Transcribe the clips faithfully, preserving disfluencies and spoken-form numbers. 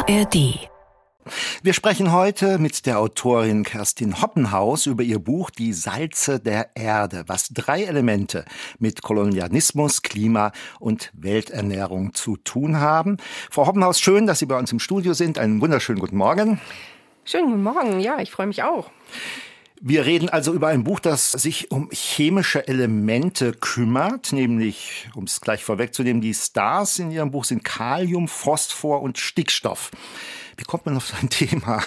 A R D. Wir sprechen heute mit der Autorin Kerstin Hoppenhaus über ihr Buch Die Salze der Erde, was drei Elemente mit Kolonialismus, Klima und Welternährung zu tun haben. Frau Hoppenhaus, schön, dass Sie bei uns im Studio sind. Einen wunderschönen guten Morgen. Schönen guten Morgen, ja, ich freue mich auch. Wir reden also über ein Buch, das sich um chemische Elemente kümmert, nämlich, um es gleich vorwegzunehmen, die Stars in Ihrem Buch sind Kalium, Phosphor und Stickstoff. Wie kommt man auf so ein Thema?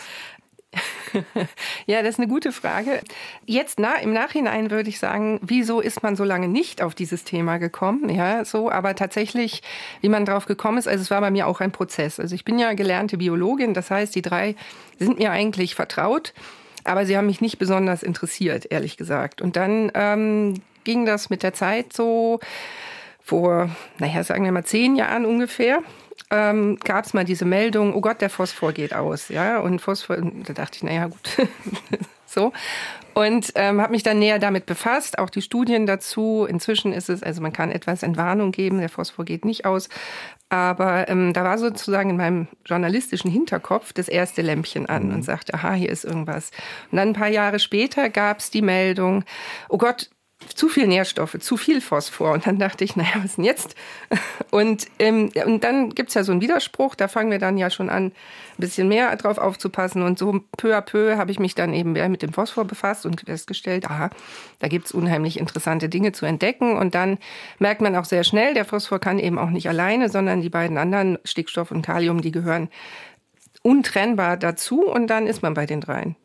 Ja, das ist eine gute Frage. Jetzt na, im Nachhinein würde ich sagen, wieso ist man so lange nicht auf dieses Thema gekommen? Ja, so, aber tatsächlich, wie man drauf gekommen ist, also es war bei mir auch ein Prozess. Also ich bin ja gelernte Biologin, das heißt, die drei sind mir eigentlich vertraut. Aber sie haben mich nicht besonders interessiert, ehrlich gesagt. Und dann ähm, ging das mit der Zeit so vor, naja, sagen wir mal zehn Jahren ungefähr, ähm, gab es mal diese Meldung, oh Gott, der Phosphor geht aus. Ja, und Phosphor, da dachte ich, naja, gut, so. Und ähm, habe mich dann näher damit befasst, auch die Studien dazu. Inzwischen ist es, also man kann etwas Entwarnung geben, der Phosphor geht nicht aus. Aber ähm, da war sozusagen in meinem journalistischen Hinterkopf das erste Lämpchen an und sagte, aha, hier ist irgendwas. Und dann ein paar Jahre später gab es die Meldung, oh Gott, zu viel Nährstoffe, zu viel Phosphor. Und dann dachte ich, naja, was ist denn jetzt? Und, ähm, und dann gibt's ja so einen Widerspruch, da fangen wir dann ja schon an, ein bisschen mehr drauf aufzupassen. Und so peu à peu habe ich mich dann eben mehr mit dem Phosphor befasst und festgestellt, aha, da gibt's unheimlich interessante Dinge zu entdecken. Und dann merkt man auch sehr schnell, der Phosphor kann eben auch nicht alleine, sondern die beiden anderen, Stickstoff und Kalium, die gehören untrennbar dazu. Und dann ist man bei den dreien.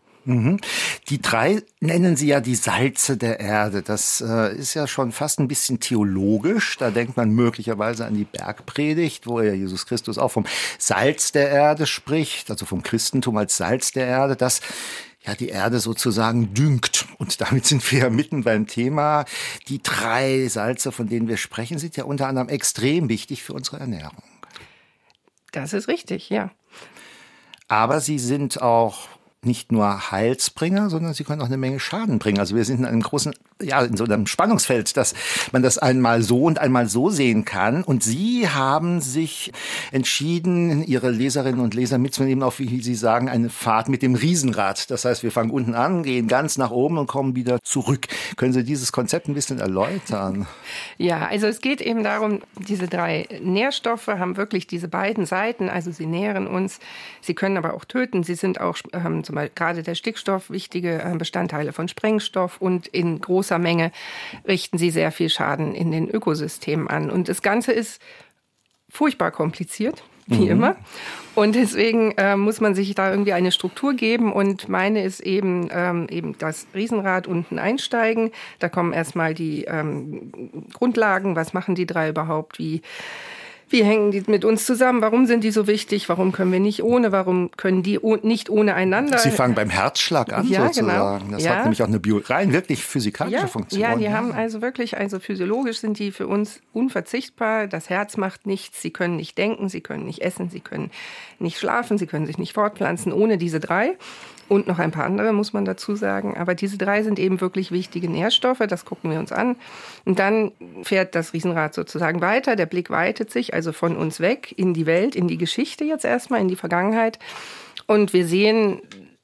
Die drei nennen Sie ja die Salze der Erde. Das äh, ist ja schon fast ein bisschen theologisch. Da denkt man möglicherweise an die Bergpredigt, wo ja Jesus Christus auch vom Salz der Erde spricht, also vom Christentum als Salz der Erde, das ja die Erde sozusagen düngt. Und damit sind wir ja mitten beim Thema. Die drei Salze, von denen wir sprechen, sind ja unter anderem extrem wichtig für unsere Ernährung. Das ist richtig, ja. Aber sie sind auch nicht nur Heilsbringer, sondern sie können auch eine Menge Schaden bringen. Also wir sind in einem großen, ja, in so einem Spannungsfeld, dass man das einmal so und einmal so sehen kann. Und Sie haben sich entschieden, Ihre Leserinnen und Leser mitzunehmen auf, wie Sie sagen, eine Fahrt mit dem Riesenrad. Das heißt, wir fangen unten an, gehen ganz nach oben und kommen wieder zurück. Können Sie dieses Konzept ein bisschen erläutern? Ja, also es geht eben darum, diese drei Nährstoffe haben wirklich diese beiden Seiten. Also sie nähren uns, sie können aber auch töten. Sie sind auch ähm, zum Beispiel gerade der Stickstoff, wichtige Bestandteile von Sprengstoff, und in großer Menge richten sie sehr viel Schaden in den Ökosystemen an. Und das Ganze ist furchtbar kompliziert, wie mhm. immer. Und deswegen äh, muss man sich da irgendwie eine Struktur geben. Und meine ist eben, ähm, eben das Riesenrad unten einsteigen. Da kommen erstmal die ähm, Grundlagen. Was machen die drei überhaupt? Wie Wie hängen die mit uns zusammen? Warum sind die so wichtig? Warum können wir nicht ohne? Warum können die nicht ohne einander? Sie fangen beim Herzschlag an, ja, sozusagen. Genau. Das ja. hat nämlich auch eine Bio- rein wirklich physikalische ja, Funktion. Ja, die ja. haben also wirklich, also physiologisch sind die für uns unverzichtbar. Das Herz macht nichts. Sie können nicht denken, sie können nicht essen, sie können nicht schlafen, sie können sich nicht fortpflanzen ohne diese drei. Und noch ein paar andere, muss man dazu sagen. Aber diese drei sind eben wirklich wichtige Nährstoffe. Das gucken wir uns an. Und dann fährt das Riesenrad sozusagen weiter. Der Blick weitet sich also von uns weg in die Welt, in die Geschichte jetzt erstmal, in die Vergangenheit. Und wir sehen,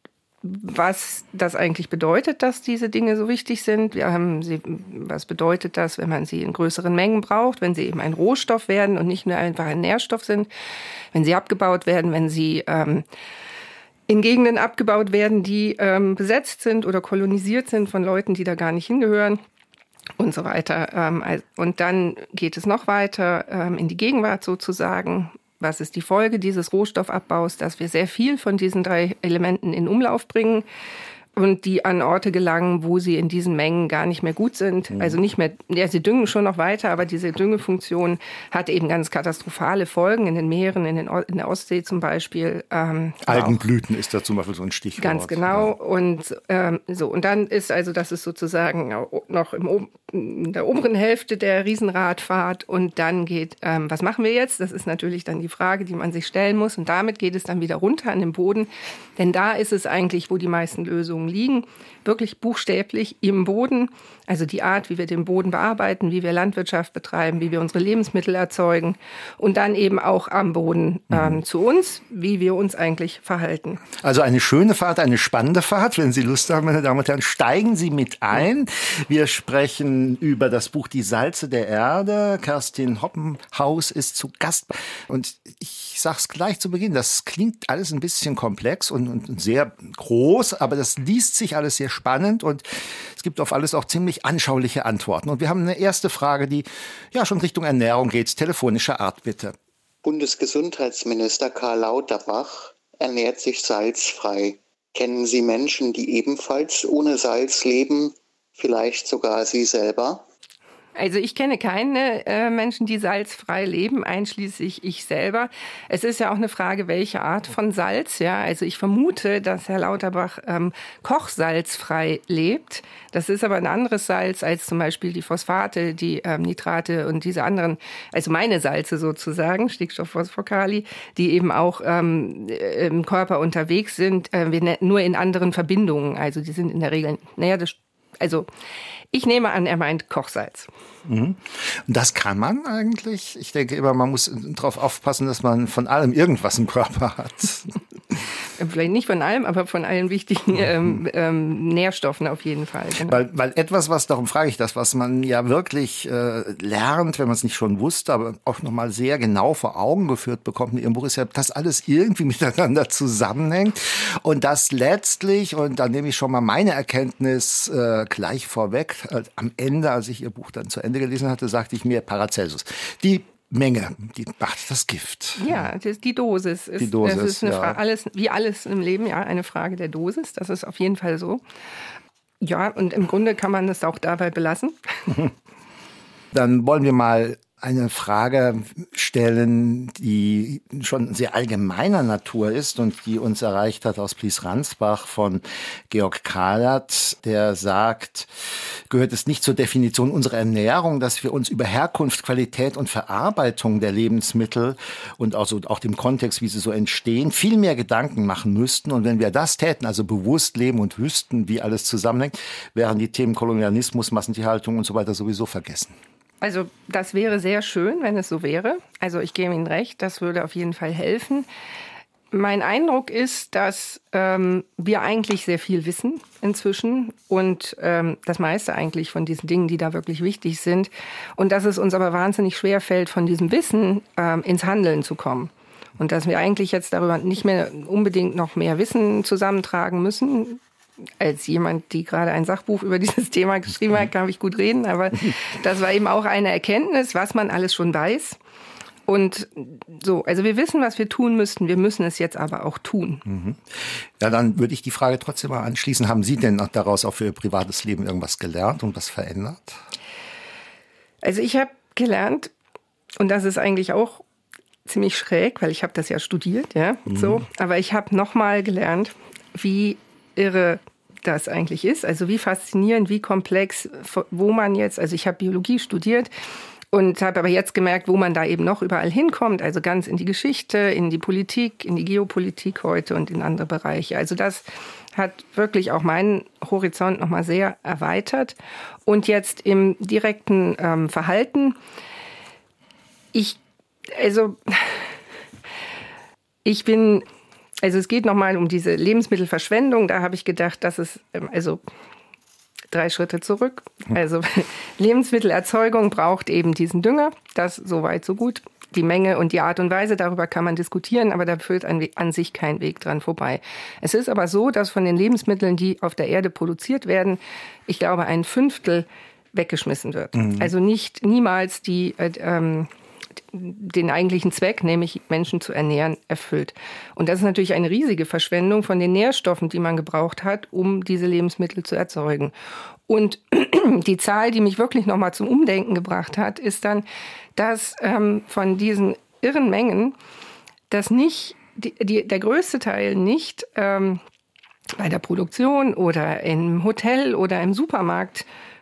was das eigentlich bedeutet, dass diese Dinge so wichtig sind. Wir haben sie, was bedeutet das, wenn man sie in größeren Mengen braucht, wenn sie eben ein Rohstoff werden und nicht nur einfach ein Nährstoff sind, wenn sie abgebaut werden, wenn sie ähm, in Gegenden abgebaut werden, die ähm, besetzt sind oder kolonisiert sind von Leuten, die da gar nicht hingehören und so weiter. Ähm, und dann geht es noch weiter ähm, in die Gegenwart sozusagen. Was ist die Folge dieses Rohstoffabbaus? Dass wir sehr viel von diesen drei Elementen in Umlauf bringen und die an Orte gelangen, wo sie in diesen Mengen gar nicht mehr gut sind. Mhm. Also nicht mehr, ja, sie düngen schon noch weiter, aber diese Düngefunktion hat eben ganz katastrophale Folgen in den Meeren, in, den, in der Ostsee zum Beispiel. Ähm, Algenblüten ist da zum Beispiel so ein Stichwort. Ganz genau. Ja. Und ähm, so und dann ist also, das ist sozusagen noch im in der oberen Hälfte der Riesenradfahrt und dann geht, ähm, was machen wir jetzt? Das ist natürlich dann die Frage, die man sich stellen muss und damit geht es dann wieder runter an den Boden, denn da ist es eigentlich, wo die meisten Lösungen liegen, wirklich buchstäblich im Boden, also die Art, wie wir den Boden bearbeiten, wie wir Landwirtschaft betreiben, wie wir unsere Lebensmittel erzeugen und dann eben auch am Boden ähm, zu uns, wie wir uns eigentlich verhalten. Also eine schöne Fahrt, eine spannende Fahrt. Wenn Sie Lust haben, meine Damen und Herren, steigen Sie mit ein. Wir sprechen über das Buch Die Salze der Erde. Kerstin Hoppenhaus ist zu Gast. Und ich sage es gleich zu Beginn, das klingt alles ein bisschen komplex und, und sehr groß, aber das liest sich alles sehr spannend und es gibt auf alles auch ziemlich anschauliche Antworten. Und wir haben eine erste Frage, die ja schon Richtung Ernährung geht. Telefonische Art, bitte. Bundesgesundheitsminister Karl Lauterbach ernährt sich salzfrei. Kennen Sie Menschen, die ebenfalls ohne Salz leben? Vielleicht sogar Sie selber? Also ich kenne keine äh, Menschen, die salzfrei leben, einschließlich ich selber. Es ist ja auch eine Frage, welche Art von Salz. Ja, also ich vermute, dass Herr Lauterbach ähm, kochsalzfrei lebt. Das ist aber ein anderes Salz als zum Beispiel die Phosphate, die ähm, Nitrate und diese anderen, also meine Salze sozusagen, Stickstoff, Phosphor, Kali, die eben auch ähm, im Körper unterwegs sind, äh, wir nur in anderen Verbindungen. Also die sind in der Regel, naja, das, also ich nehme an, er meint Kochsalz. Mhm. Und das kann man eigentlich? Ich denke immer, man muss darauf aufpassen, dass man von allem irgendwas im Körper hat. Vielleicht nicht von allem, aber von allen wichtigen ähm, ähm, Nährstoffen auf jeden Fall. Genau. Weil, weil etwas, was, darum frage ich das, was man ja wirklich äh, lernt, wenn man es nicht schon wusste, aber auch nochmal sehr genau vor Augen geführt bekommt in Ihrem Buch, ist ja, dass alles irgendwie miteinander zusammenhängt und das letztlich, und da nehme ich schon mal meine Erkenntnis äh, gleich vorweg, äh, am Ende, als ich Ihr Buch dann zu Ende gelesen hatte, sagte ich mir Paracelsus. Die Menge, die macht das Gift. Ja, das, die Dosis ist, die Dosis, das ist eine ja. Frage, alles, wie alles im Leben, ja, eine Frage der Dosis. Das ist auf jeden Fall so. Ja, und im Grunde kann man das auch dabei belassen. Dann wollen wir mal eine Frage stellen, die schon sehr allgemeiner Natur ist und die uns erreicht hat aus Plies-Ransbach von Georg Kahlert, der sagt, gehört es nicht zur Definition unserer Ernährung, dass wir uns über Herkunft, Qualität und Verarbeitung der Lebensmittel und also auch dem Kontext, wie sie so entstehen, viel mehr Gedanken machen müssten. Und wenn wir das täten, also bewusst leben und wüssten, wie alles zusammenhängt, wären die Themen Kolonialismus, Massentierhaltung und so weiter sowieso vergessen. Also das wäre sehr schön, wenn es so wäre. Also ich gebe Ihnen recht, das würde auf jeden Fall helfen. Mein Eindruck ist, dass ähm, wir eigentlich sehr viel wissen inzwischen und ähm, das meiste eigentlich von diesen Dingen, die da wirklich wichtig sind. Und dass es uns aber wahnsinnig schwer fällt, von diesem Wissen ähm, ins Handeln zu kommen. Und dass wir eigentlich jetzt darüber nicht mehr unbedingt noch mehr Wissen zusammentragen müssen. Als jemand, die gerade ein Sachbuch über dieses Thema geschrieben hat, kann ich gut reden. Aber das war eben auch eine Erkenntnis, was man alles schon weiß. Und so, also wir wissen, was wir tun müssten. Wir müssen es jetzt aber auch tun. Mhm. Ja, dann würde ich die Frage trotzdem mal anschließen. Haben Sie denn daraus auch für Ihr privates Leben irgendwas gelernt und was verändert? Also ich habe gelernt, und das ist eigentlich auch ziemlich schräg, weil ich habe das ja studiert, ja, mhm. so. Aber ich habe nochmal gelernt, wie irre das eigentlich ist, also wie faszinierend, wie komplex, wo man jetzt, also ich habe Biologie studiert und habe aber jetzt gemerkt, wo man da eben noch überall hinkommt, also ganz in die Geschichte, in die Politik, in die Geopolitik heute und in andere Bereiche. Also das hat wirklich auch meinen Horizont nochmal sehr erweitert. Und jetzt im direkten ähm, Verhalten, ich, also ich bin... Also es geht nochmal um diese Lebensmittelverschwendung. Da habe ich gedacht, das ist also drei Schritte zurück. Also Lebensmittelerzeugung braucht eben diesen Dünger. Das so weit, so gut. Die Menge und die Art und Weise, darüber kann man diskutieren, aber da führt an, an sich kein Weg dran vorbei. Es ist aber so, dass von den Lebensmitteln, die auf der Erde produziert werden, ich glaube, ein Fünftel weggeschmissen wird. Mhm. Also nicht niemals die... Äh, ähm, den eigentlichen Zweck, nämlich Menschen zu ernähren, erfüllt. Und das ist natürlich eine riesige Verschwendung von den Nährstoffen, die man gebraucht hat, um diese Lebensmittel zu erzeugen. Und die Zahl, die mich wirklich nochmal zum Umdenken gebracht hat, ist dann, dass ähm, von diesen irren Mengen, dass nicht die, die, der größte Teil nicht ähm, bei der Produktion oder im Hotel oder im Supermarkt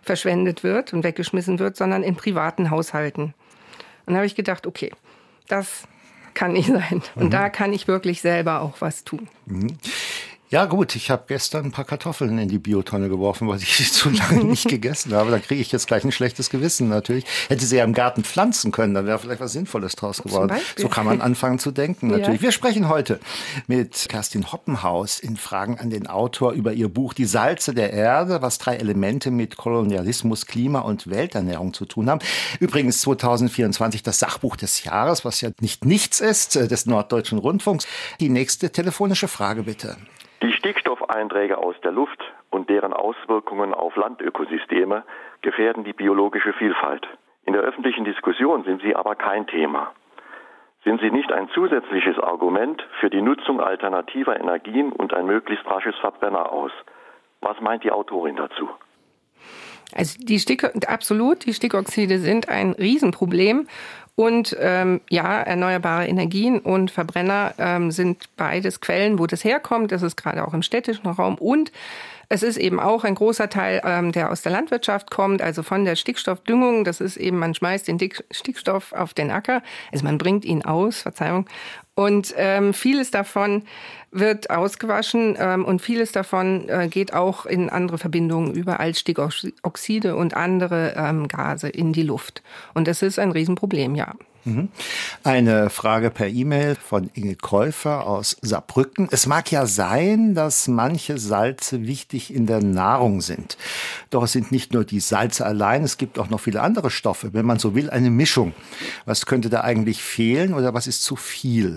verschwendet wird und weggeschmissen wird, sondern in privaten Haushalten. Und da habe ich gedacht, okay, das kann nicht sein. Und mhm. da kann ich wirklich selber auch was tun. Mhm. Ja gut, ich habe gestern ein paar Kartoffeln in die Biotonne geworfen, weil ich sie zu lange nicht gegessen habe. Da kriege ich jetzt gleich ein schlechtes Gewissen natürlich. Hätte sie ja im Garten pflanzen können, dann wäre vielleicht was Sinnvolles draus geworden. So kann man anfangen zu denken natürlich. Ja. Wir sprechen heute mit Kerstin Hoppenhaus in Fragen an den Autor über ihr Buch Die Salze der Erde, was drei Elemente mit Kolonialismus, Klima und Welternährung zu tun haben. Übrigens zwanzig vierundzwanzig das Sachbuch des Jahres, was ja nicht nichts ist, des Norddeutschen Rundfunks. Die nächste telefonische Frage bitte. Die Stickstoffeinträge aus der Luft und deren Auswirkungen auf Landökosysteme gefährden die biologische Vielfalt. In der öffentlichen Diskussion sind sie aber kein Thema. Sind sie nicht ein zusätzliches Argument für die Nutzung alternativer Energien und ein möglichst rasches Verbrenner aus? Was meint die Autorin dazu? Also die Stick, absolut, die Stickoxide sind ein Riesenproblem. Und ähm, ja, erneuerbare Energien und Verbrenner ähm, sind beides Quellen, wo das herkommt. Das ist gerade auch im städtischen Raum. Und es ist eben auch ein großer Teil, ähm, der aus der Landwirtschaft kommt, also von der Stickstoffdüngung. Das ist eben, man schmeißt den Dick- Stickstoff auf den Acker, also man bringt ihn aus, Verzeihung. Und ähm, vieles davon wird ausgewaschen ähm, und vieles davon äh, geht auch in andere Verbindungen über als Stickoxide und andere ähm, Gase in die Luft. Und das ist ein Riesenproblem, ja. Eine Frage per E-Mail von Inge Käufer aus Saarbrücken. Es mag ja sein, dass manche Salze wichtig in der Nahrung sind. Doch es sind nicht nur die Salze allein, es gibt auch noch viele andere Stoffe. Wenn man so will, eine Mischung. Was könnte da eigentlich fehlen oder was ist zu viel?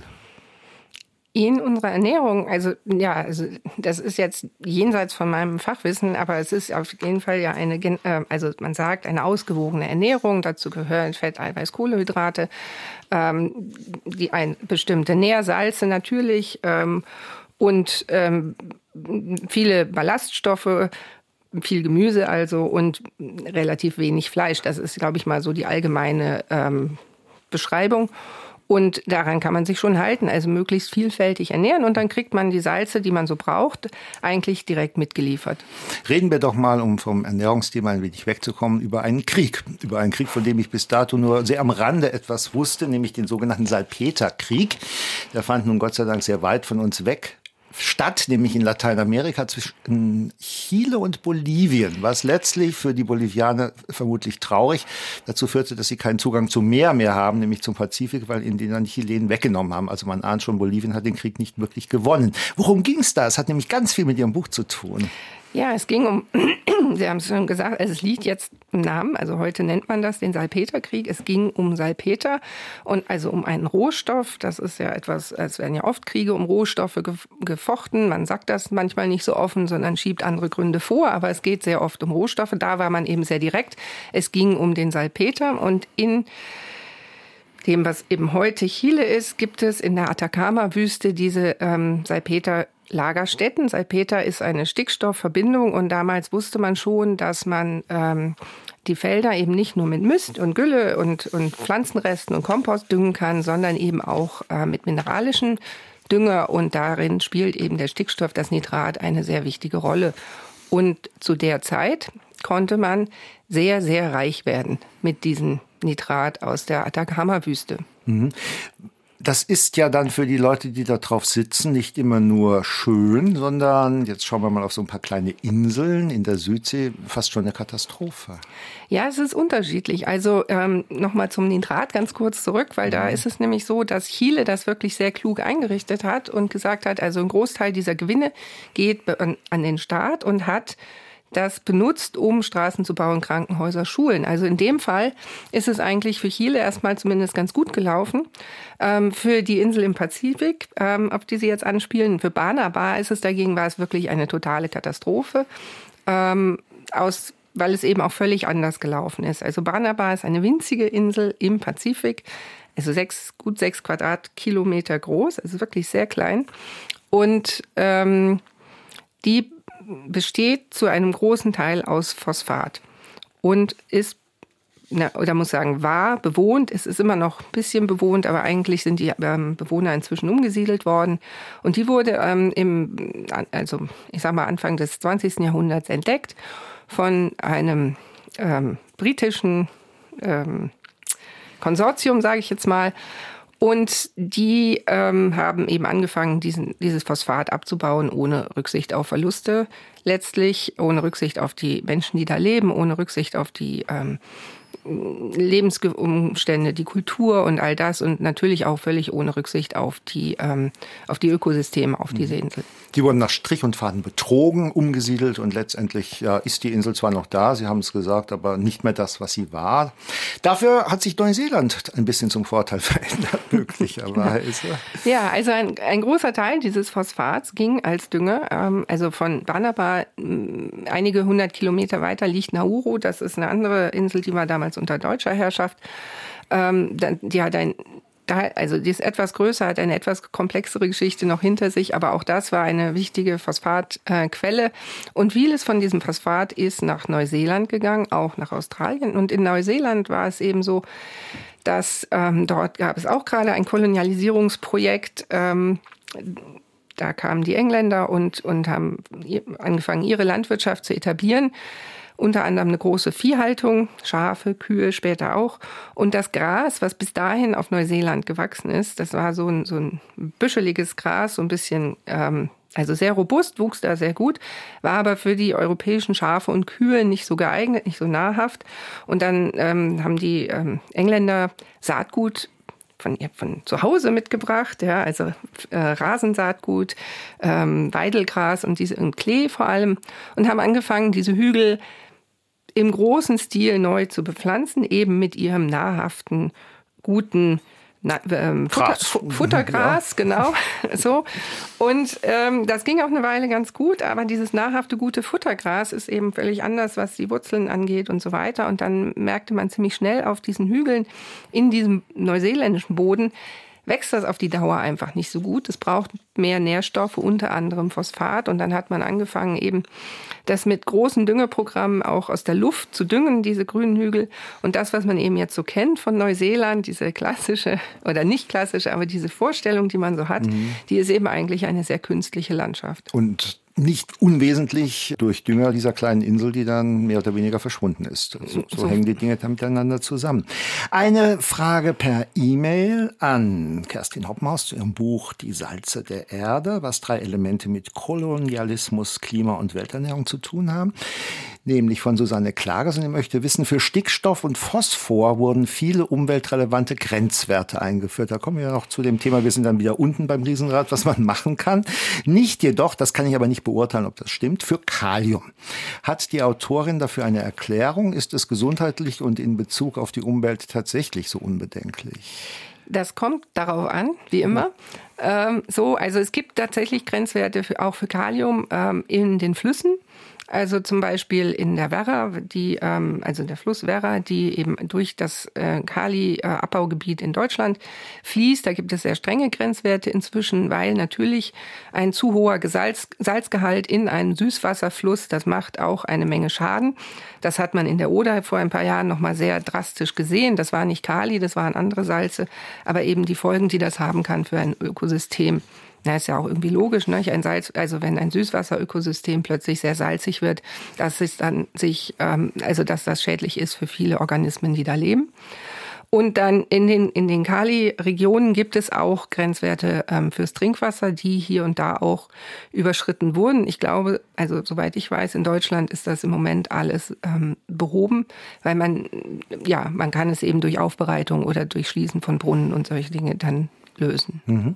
In unserer Ernährung, also ja, also das ist jetzt jenseits von meinem Fachwissen, aber es ist auf jeden Fall ja eine, also man sagt eine ausgewogene Ernährung. Dazu gehören Fett, Eiweiß, Kohlenhydrate, ähm, die ein bestimmte Nährsalze natürlich ähm, und ähm, viele Ballaststoffe. Viel Gemüse also und relativ wenig Fleisch. Das ist, glaube ich, mal so die allgemeine ähm, Beschreibung. Und daran kann man sich schon halten, also möglichst vielfältig ernähren und dann kriegt man die Salze, die man so braucht, eigentlich direkt mitgeliefert. Reden wir doch mal, um vom Ernährungsthema ein wenig wegzukommen, über einen Krieg. Über einen Krieg, von dem ich bis dato nur sehr am Rande etwas wusste, nämlich den sogenannten Salpeterkrieg. Der fand nun Gott sei Dank sehr weit von uns weg statt, nämlich in Lateinamerika zwischen Chile und Bolivien, was letztlich für die Bolivianer vermutlich traurig dazu führte, dass sie keinen Zugang zum Meer mehr haben, nämlich zum Pazifik, weil ihnen den dann die Chilenen weggenommen haben. Also man ahnt schon, Bolivien hat den Krieg nicht wirklich gewonnen. Worum ging es da? Es hat nämlich ganz viel mit Ihrem Buch zu tun. Ja, es ging um, Sie haben es schon gesagt, es liegt jetzt im Namen, also heute nennt man das den Salpeterkrieg. Es ging um Salpeter und also um einen Rohstoff. Das ist ja etwas, es werden ja oft Kriege um Rohstoffe gefochten. Man sagt das manchmal nicht so offen, sondern schiebt andere Gründe vor, aber es geht sehr oft um Rohstoffe. Da war man eben sehr direkt. Es ging um den Salpeter und in dem, was eben heute Chile ist, gibt es in der Atacama-Wüste diese ähm, Salpeter Lagerstätten. Salpeter ist eine Stickstoffverbindung und damals wusste man schon, dass man ähm, die Felder eben nicht nur mit Mist und Gülle und, und Pflanzenresten und Kompost düngen kann, sondern eben auch äh, mit mineralischen Dünger und darin spielt eben der Stickstoff, das Nitrat, eine sehr wichtige Rolle. Und zu der Zeit konnte man sehr, sehr reich werden mit diesem Nitrat aus der Atacama-Wüste. Mhm. Das ist ja dann für die Leute, die da drauf sitzen, nicht immer nur schön, sondern, jetzt schauen wir mal auf so ein paar kleine Inseln in der Südsee, fast schon eine Katastrophe. Ja, es ist unterschiedlich. Also ähm, nochmal zum Nitrat ganz kurz zurück, weil mhm. da ist es nämlich so, dass Chile das wirklich sehr klug eingerichtet hat und gesagt hat, also ein Großteil dieser Gewinne geht an, an den Staat und hat das benutzt, um Straßen zu bauen, Krankenhäuser, Schulen. Also in dem Fall ist es eigentlich für Chile erstmal zumindest ganz gut gelaufen. Ähm, für die Insel im Pazifik, ähm, auf die Sie jetzt anspielen, für Banaba ist es dagegen, war es wirklich eine totale Katastrophe, ähm, aus, weil es eben auch völlig anders gelaufen ist. Also Banaba ist eine winzige Insel im Pazifik, also sechs, gut sechs Quadratkilometer groß, also wirklich sehr klein. Und ähm, die besteht zu einem großen Teil aus Phosphat und ist, na, oder muss sagen, war bewohnt. Es ist immer noch ein bisschen bewohnt, aber eigentlich sind die ähm, Bewohner inzwischen umgesiedelt worden. Und die wurde ähm, im, also ich sag mal Anfang des zwanzigsten Jahrhunderts entdeckt von einem ähm, britischen ähm, Konsortium, sage ich jetzt mal. Und die ähm, haben eben angefangen, diesen, dieses Phosphat abzubauen, ohne Rücksicht auf Verluste letztlich, ohne Rücksicht auf die Menschen, die da leben, ohne Rücksicht auf die ähm, Lebensumstände, die Kultur und all das und natürlich auch völlig ohne Rücksicht auf die, ähm, auf die Ökosysteme auf dieser Insel. Die wurden nach Strich und Faden betrogen, umgesiedelt und letztendlich ja, ist die Insel zwar noch da, Sie haben es gesagt, aber nicht mehr das, was sie war. Dafür hat sich Neuseeland ein bisschen zum Vorteil verändert, möglicherweise. Ja, also ein, ein großer Teil dieses Phosphats ging als Dünger, ähm, also von Banaba einige hundert Kilometer weiter liegt Nauru, das ist eine andere Insel, die war damals unter deutscher Herrschaft. Ähm, die hat ein Also die ist etwas größer, hat eine etwas komplexere Geschichte noch hinter sich, aber auch das war eine wichtige Phosphatquelle. Und vieles von diesem Phosphat ist nach Neuseeland gegangen, auch nach Australien. Und in Neuseeland war es eben so, dass ähm, dort gab es auch gerade ein Kolonialisierungsprojekt. Ähm, da kamen die Engländer und, und haben angefangen, ihre Landwirtschaft zu etablieren. Unter anderem eine große Viehhaltung, Schafe, Kühe, später auch. Und das Gras, was bis dahin auf Neuseeland gewachsen ist, das war so ein, so ein büscheliges Gras, so ein bisschen, ähm, also sehr robust, wuchs da sehr gut, war aber für die europäischen Schafe und Kühe nicht so geeignet, nicht so nahrhaft. Und dann ähm, haben die ähm, Engländer Saatgut Von, von zu Hause mitgebracht, ja, also äh, Rasensaatgut, ähm, Weidelgras und diese und Klee vor allem und haben angefangen, diese Hügel im großen Stil neu zu bepflanzen, eben mit ihrem nahrhaften, guten Na, ähm, Futter, Fu- Futtergras, ja. Genau, so. Und ähm, das ging auch eine Weile ganz gut, aber dieses nahrhafte, gute Futtergras ist eben völlig anders, was die Wurzeln angeht und so weiter. Und dann merkte man ziemlich schnell auf diesen Hügeln, in diesem neuseeländischen Boden, wächst das auf die Dauer einfach nicht so gut. Es braucht mehr Nährstoffe, unter anderem Phosphat. Und dann hat man angefangen, eben das mit großen Düngeprogrammen auch aus der Luft zu düngen, diese grünen Hügel. Und das, was man eben jetzt so kennt von Neuseeland, diese klassische, oder nicht klassische, aber diese Vorstellung, die man so hat, mhm. die ist eben eigentlich eine sehr künstliche Landschaft. Und nicht unwesentlich durch Dünger dieser kleinen Insel, die dann mehr oder weniger verschwunden ist. So, so, so hängen die Dinge dann miteinander zusammen. Eine Frage per E-Mail an Kerstin Hoppenhaus zu ihrem Buch Die Salze der Erde, was drei Elemente mit Kolonialismus, Klima und Welternährung zu tun haben. Nämlich von Susanne Klages, und ich möchte wissen, für Stickstoff und Phosphor wurden viele umweltrelevante Grenzwerte eingeführt. Da kommen wir noch zu dem Thema, wir sind dann wieder unten beim Riesenrad, was man machen kann. Nicht jedoch, das kann ich aber nicht beurteilen, ob das stimmt, für Kalium. Hat die Autorin dafür eine Erklärung? Ist es gesundheitlich und in Bezug auf die Umwelt tatsächlich so unbedenklich? Das kommt darauf an, wie immer. Ähm, so, also es gibt tatsächlich Grenzwerte für, auch für Kalium ähm, in den Flüssen. Also zum Beispiel in der Werra, die, ähm, also der Fluss Werra, die eben durch das äh, Kali-Abbaugebiet in Deutschland fließt. Da gibt es sehr strenge Grenzwerte inzwischen, weil natürlich ein zu hoher Salz, Salzgehalt in einem Süßwasserfluss, das macht auch eine Menge Schaden. Das hat man in der Oder vor ein paar Jahren noch mal sehr drastisch gesehen. Das war nicht Kali, das waren andere Salze, aber eben die Folgen, die das haben kann für ein Ökosystem. Na, ist ja auch irgendwie logisch, ne? Ein Salz, also wenn ein Süßwasserökosystem plötzlich sehr salzig wird, dass es dann sich, ähm, also dass das schädlich ist für viele Organismen, die da leben. Und dann in den in den Kali-Regionen gibt es auch Grenzwerte ähm, fürs Trinkwasser, die hier und da auch überschritten wurden. Ich glaube, also soweit ich weiß, in Deutschland ist das im Moment alles ähm, behoben, weil man ja man kann es eben durch Aufbereitung oder durch Schließen von Brunnen und solche Dinge dann lösen. Mhm.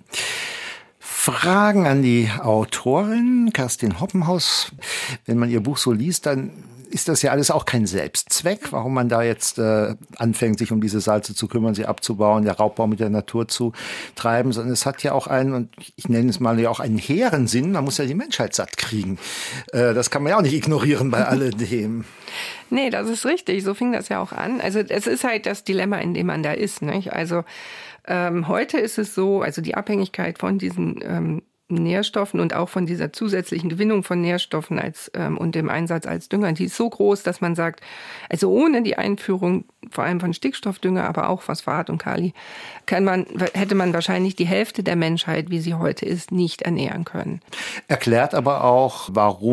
Fragen an die Autorin Kerstin Hoppenhaus. Wenn man ihr Buch so liest, dann ist das ja alles auch kein Selbstzweck, warum man da jetzt äh, anfängt, sich um diese Salze zu kümmern, sie abzubauen, der Raubbau mit der Natur zu treiben, sondern es hat ja auch einen, und ich nenne es mal ja auch einen hehren Sinn, man muss ja die Menschheit satt kriegen. Äh, das kann man ja auch nicht ignorieren bei alledem. Nee, das ist richtig, so fing das ja auch an. Also es ist halt das Dilemma, in dem man da ist, nicht? Also ähm, heute ist es so, also die Abhängigkeit von diesen ähm, Nährstoffen und auch von dieser zusätzlichen Gewinnung von Nährstoffen als, ähm, und dem Einsatz als Dünger, die ist so groß, dass man sagt, also ohne die Einführung vor allem von Stickstoffdünger, aber auch Phosphat und Kali, kann man, hätte man wahrscheinlich die Hälfte der Menschheit, wie sie heute ist, nicht ernähren können. Erklärt aber auch,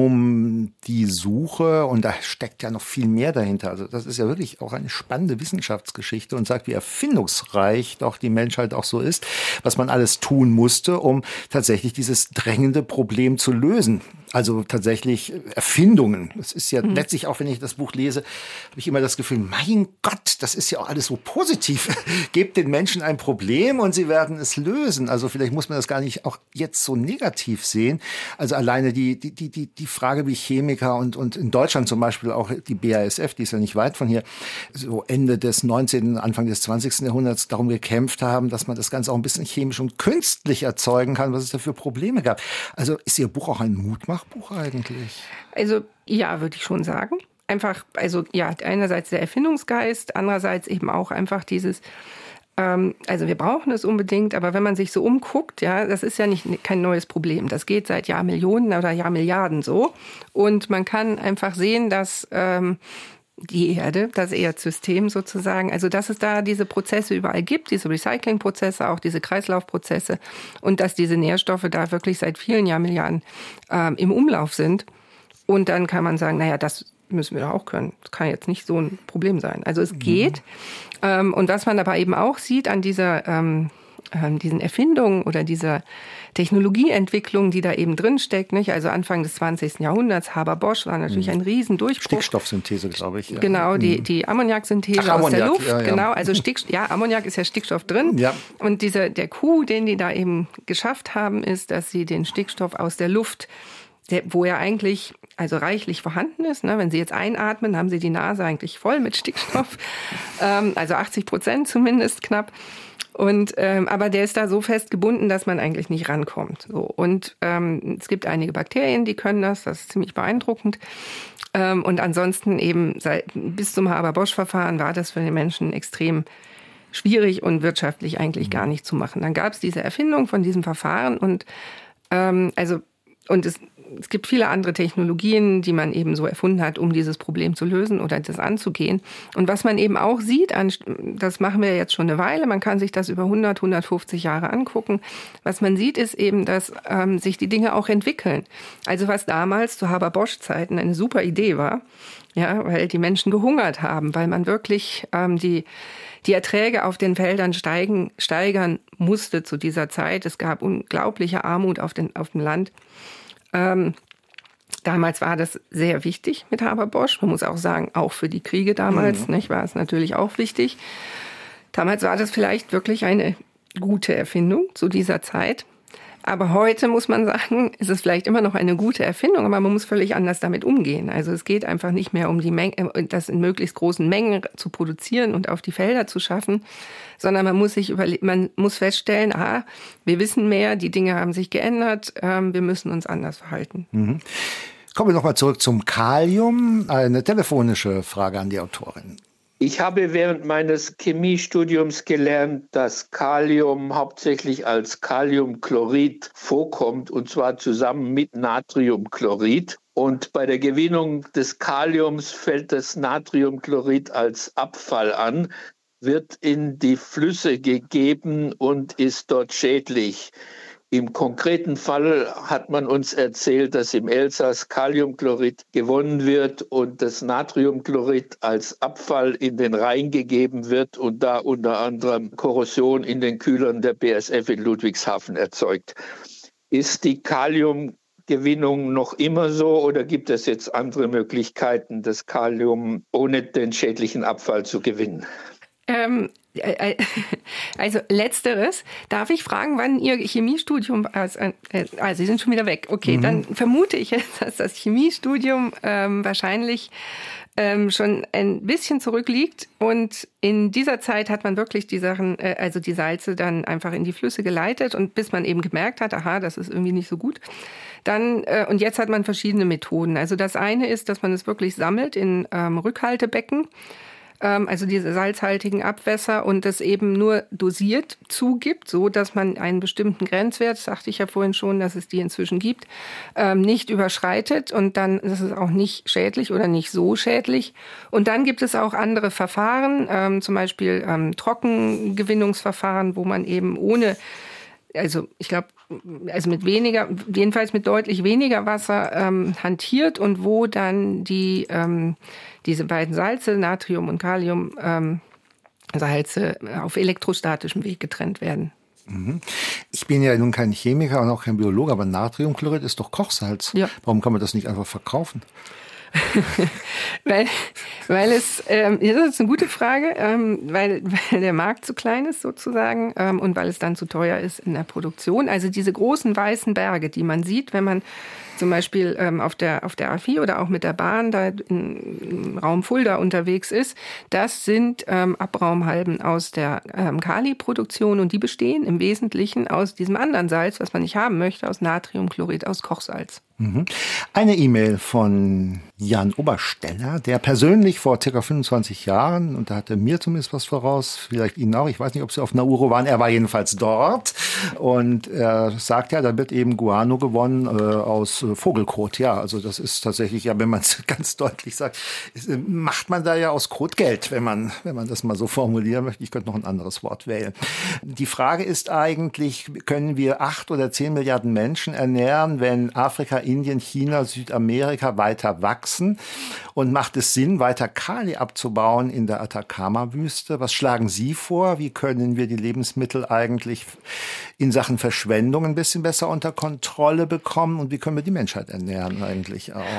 warum die Suche, und da steckt ja noch viel mehr dahinter, also das ist ja wirklich auch eine spannende Wissenschaftsgeschichte und sagt, wie erfindungsreich doch die Menschheit auch so ist, was man alles tun musste, um tatsächlich dieses drängende Problem zu lösen. Also tatsächlich Erfindungen. Das ist ja mhm. letztlich auch, wenn ich das Buch lese, habe ich immer das Gefühl, mein Gott, das ist ja auch alles so positiv. Gebt den Menschen ein Problem und sie werden es lösen. Also vielleicht muss man das gar nicht auch jetzt so negativ sehen. Also alleine die, die, die, die Frage, wie Chemiker und, und in Deutschland zum Beispiel auch die B A S F, die ist ja nicht weit von hier, so Ende des neunzehnten, Anfang des zwanzigsten Jahrhunderts darum gekämpft haben, dass man das Ganze auch ein bisschen chemisch und künstlich erzeugen kann, was es da für Probleme gab. Also ist Ihr Buch auch ein Mutmachbuch eigentlich? Also ja, würde ich schon sagen. Einfach, also ja, einerseits der Erfindungsgeist, andererseits eben auch einfach dieses, ähm, also wir brauchen es unbedingt, aber wenn man sich so umguckt, ja, das ist ja nicht kein neues Problem. Das geht seit Jahrmillionen oder Jahrmilliarden so. Und man kann einfach sehen, dass ähm, die Erde, das Erdsystem sozusagen, also dass es da diese Prozesse überall gibt, diese Recyclingprozesse, auch diese Kreislaufprozesse und dass diese Nährstoffe da wirklich seit vielen Jahrmilliarden ähm, im Umlauf sind. Und dann kann man sagen, naja, das müssen wir doch auch können. Das kann jetzt nicht so ein Problem sein. Also es geht. Mhm. Ähm, und was man aber eben auch sieht an dieser, ähm, ähm, diesen Erfindungen oder dieser Technologieentwicklung, die da eben drin steckt, nicht? Also Anfang des zwanzigsten Jahrhunderts, Haber-Bosch war natürlich mhm. ein Riesendurchbruch. Stickstoffsynthese, glaube ich. Ja. Genau, die, die Ammoniaksynthese Ach, aus Ammoniak, der Luft. Ja, ja. Genau, also Stick, ja, Ammoniak ist ja Stickstoff drin. Ja. Und dieser, der Coup, den die da eben geschafft haben, ist, dass sie den Stickstoff aus der Luft, der, wo er eigentlich also reichlich vorhanden ist. Ne? Wenn Sie jetzt einatmen, haben Sie die Nase eigentlich voll mit Stickstoff. ähm, also achtzig Prozent zumindest knapp. Und, ähm, aber der ist da so fest gebunden, dass man eigentlich nicht rankommt. So. Und ähm, es gibt einige Bakterien, die können das. Das ist ziemlich beeindruckend. Ähm, und ansonsten eben seit, bis zum Haber-Bosch-Verfahren war das für den Menschen extrem schwierig und wirtschaftlich eigentlich gar nicht zu machen. Dann gab es diese Erfindung von diesem Verfahren und ähm, also und es Es gibt viele andere Technologien, die man eben so erfunden hat, um dieses Problem zu lösen oder das anzugehen. Und was man eben auch sieht, das machen wir jetzt schon eine Weile, man kann sich das über hundert, hundertfünfzig Jahre angucken. Was man sieht, ist eben, dass ähm, sich die Dinge auch entwickeln. Also was damals zu Haber-Bosch-Zeiten eine super Idee war, ja, weil die Menschen gehungert haben, weil man wirklich ähm, die die Erträge auf den Feldern steigen, steigern musste zu dieser Zeit. Es gab unglaubliche Armut auf, den, auf dem Land. Ähm, damals war das sehr wichtig mit Haber-Bosch. Man muss auch sagen, auch für die Kriege damals, mhm. nicht, war es natürlich auch wichtig. Damals war das vielleicht wirklich eine gute Erfindung zu dieser Zeit. Aber heute muss man sagen, ist es vielleicht immer noch eine gute Erfindung, aber man muss völlig anders damit umgehen. Also es geht einfach nicht mehr um die Menge, das in möglichst großen Mengen zu produzieren und auf die Felder zu schaffen, sondern man muss sich überle- man muss feststellen, aha, wir wissen mehr, die Dinge haben sich geändert, ähm, wir müssen uns anders verhalten. Mhm. Kommen wir nochmal zurück zum Kalium. Eine telefonische Frage an die Autorin. Ich habe während meines Chemiestudiums gelernt, dass Kalium hauptsächlich als Kaliumchlorid vorkommt, und zwar zusammen mit Natriumchlorid. Und bei der Gewinnung des Kaliums fällt das Natriumchlorid als Abfall an, wird in die Flüsse gegeben und ist dort schädlich. Im konkreten Fall hat man uns erzählt, dass im Elsass Kaliumchlorid gewonnen wird und das Natriumchlorid als Abfall in den Rhein gegeben wird und da unter anderem Korrosion in den Kühlern der B A S F in Ludwigshafen erzeugt. Ist die Kaliumgewinnung noch immer so oder gibt es jetzt andere Möglichkeiten, das Kalium ohne den schädlichen Abfall zu gewinnen? Ähm, also letzteres. Darf ich fragen, wann Ihr Chemiestudium, also, äh, also Sie sind schon wieder weg. Okay, mhm. Dann vermute ich jetzt, dass das Chemiestudium ähm, wahrscheinlich ähm, schon ein bisschen zurückliegt. Und in dieser Zeit hat man wirklich die Sachen, äh, also die Salze dann einfach in die Flüsse geleitet und bis man eben gemerkt hat, aha, das ist irgendwie nicht so gut. Dann, äh, und jetzt hat man verschiedene Methoden. Also das eine ist, dass man es wirklich sammelt in ähm, Rückhaltebecken. also diese salzhaltigen Abwässer, und das eben nur dosiert zugibt, so dass man einen bestimmten Grenzwert, das sagte ich ja vorhin schon, dass es die inzwischen gibt, nicht überschreitet, und dann ist es auch nicht schädlich oder nicht so schädlich. Und dann gibt es auch andere Verfahren, zum Beispiel Trockengewinnungsverfahren, wo man eben ohne, also ich glaube, also mit weniger, jedenfalls mit deutlich weniger Wasser ähm, hantiert, und wo dann die ähm, diese beiden Salze, Natrium und Kalium, ähm, Salze auf elektrostatischem Weg getrennt werden. Ich bin ja nun kein Chemiker und auch kein Biologe, aber Natriumchlorid ist doch Kochsalz. Ja. Warum kann man das nicht einfach verkaufen? weil, weil es, ähm, das ist eine gute Frage, ähm, weil, weil der Markt zu klein ist sozusagen, ähm, und weil es dann zu teuer ist in der Produktion. Also diese großen weißen Berge, die man sieht, wenn man zum Beispiel ähm, auf der, auf der A vier oder auch mit der Bahn da im Raum Fulda unterwegs ist, das sind ähm, Abraumhalden aus der ähm, Kali-Produktion, und die bestehen im Wesentlichen aus diesem anderen Salz, was man nicht haben möchte, aus Natriumchlorid, aus Kochsalz. Mhm. Eine E-Mail von Jan Obersteller, der persönlich vor ca. fünfundzwanzig Jahren, und da hat er mir zumindest was voraus, vielleicht Ihnen auch, ich weiß nicht, ob Sie auf Nauru waren, er war jedenfalls dort, und er sagt ja, da wird eben Guano gewonnen äh, aus äh, Vogelkot. Ja, also das ist tatsächlich, ja, wenn man es ganz deutlich sagt, ist, äh, macht man da ja aus Kot Geld, wenn man, wenn man das mal so formulieren möchte. Ich könnte noch ein anderes Wort wählen. Die Frage ist eigentlich, können wir acht oder zehn Milliarden Menschen ernähren, wenn Afrika, Indien, China, Südamerika weiter wachsen? Und macht es Sinn, weiter Kali abzubauen in der Atacama-Wüste? Was schlagen Sie vor? Wie können wir die Lebensmittel eigentlich in Sachen Verschwendung ein bisschen besser unter Kontrolle bekommen? Und wie können wir die Menschheit ernähren eigentlich auch?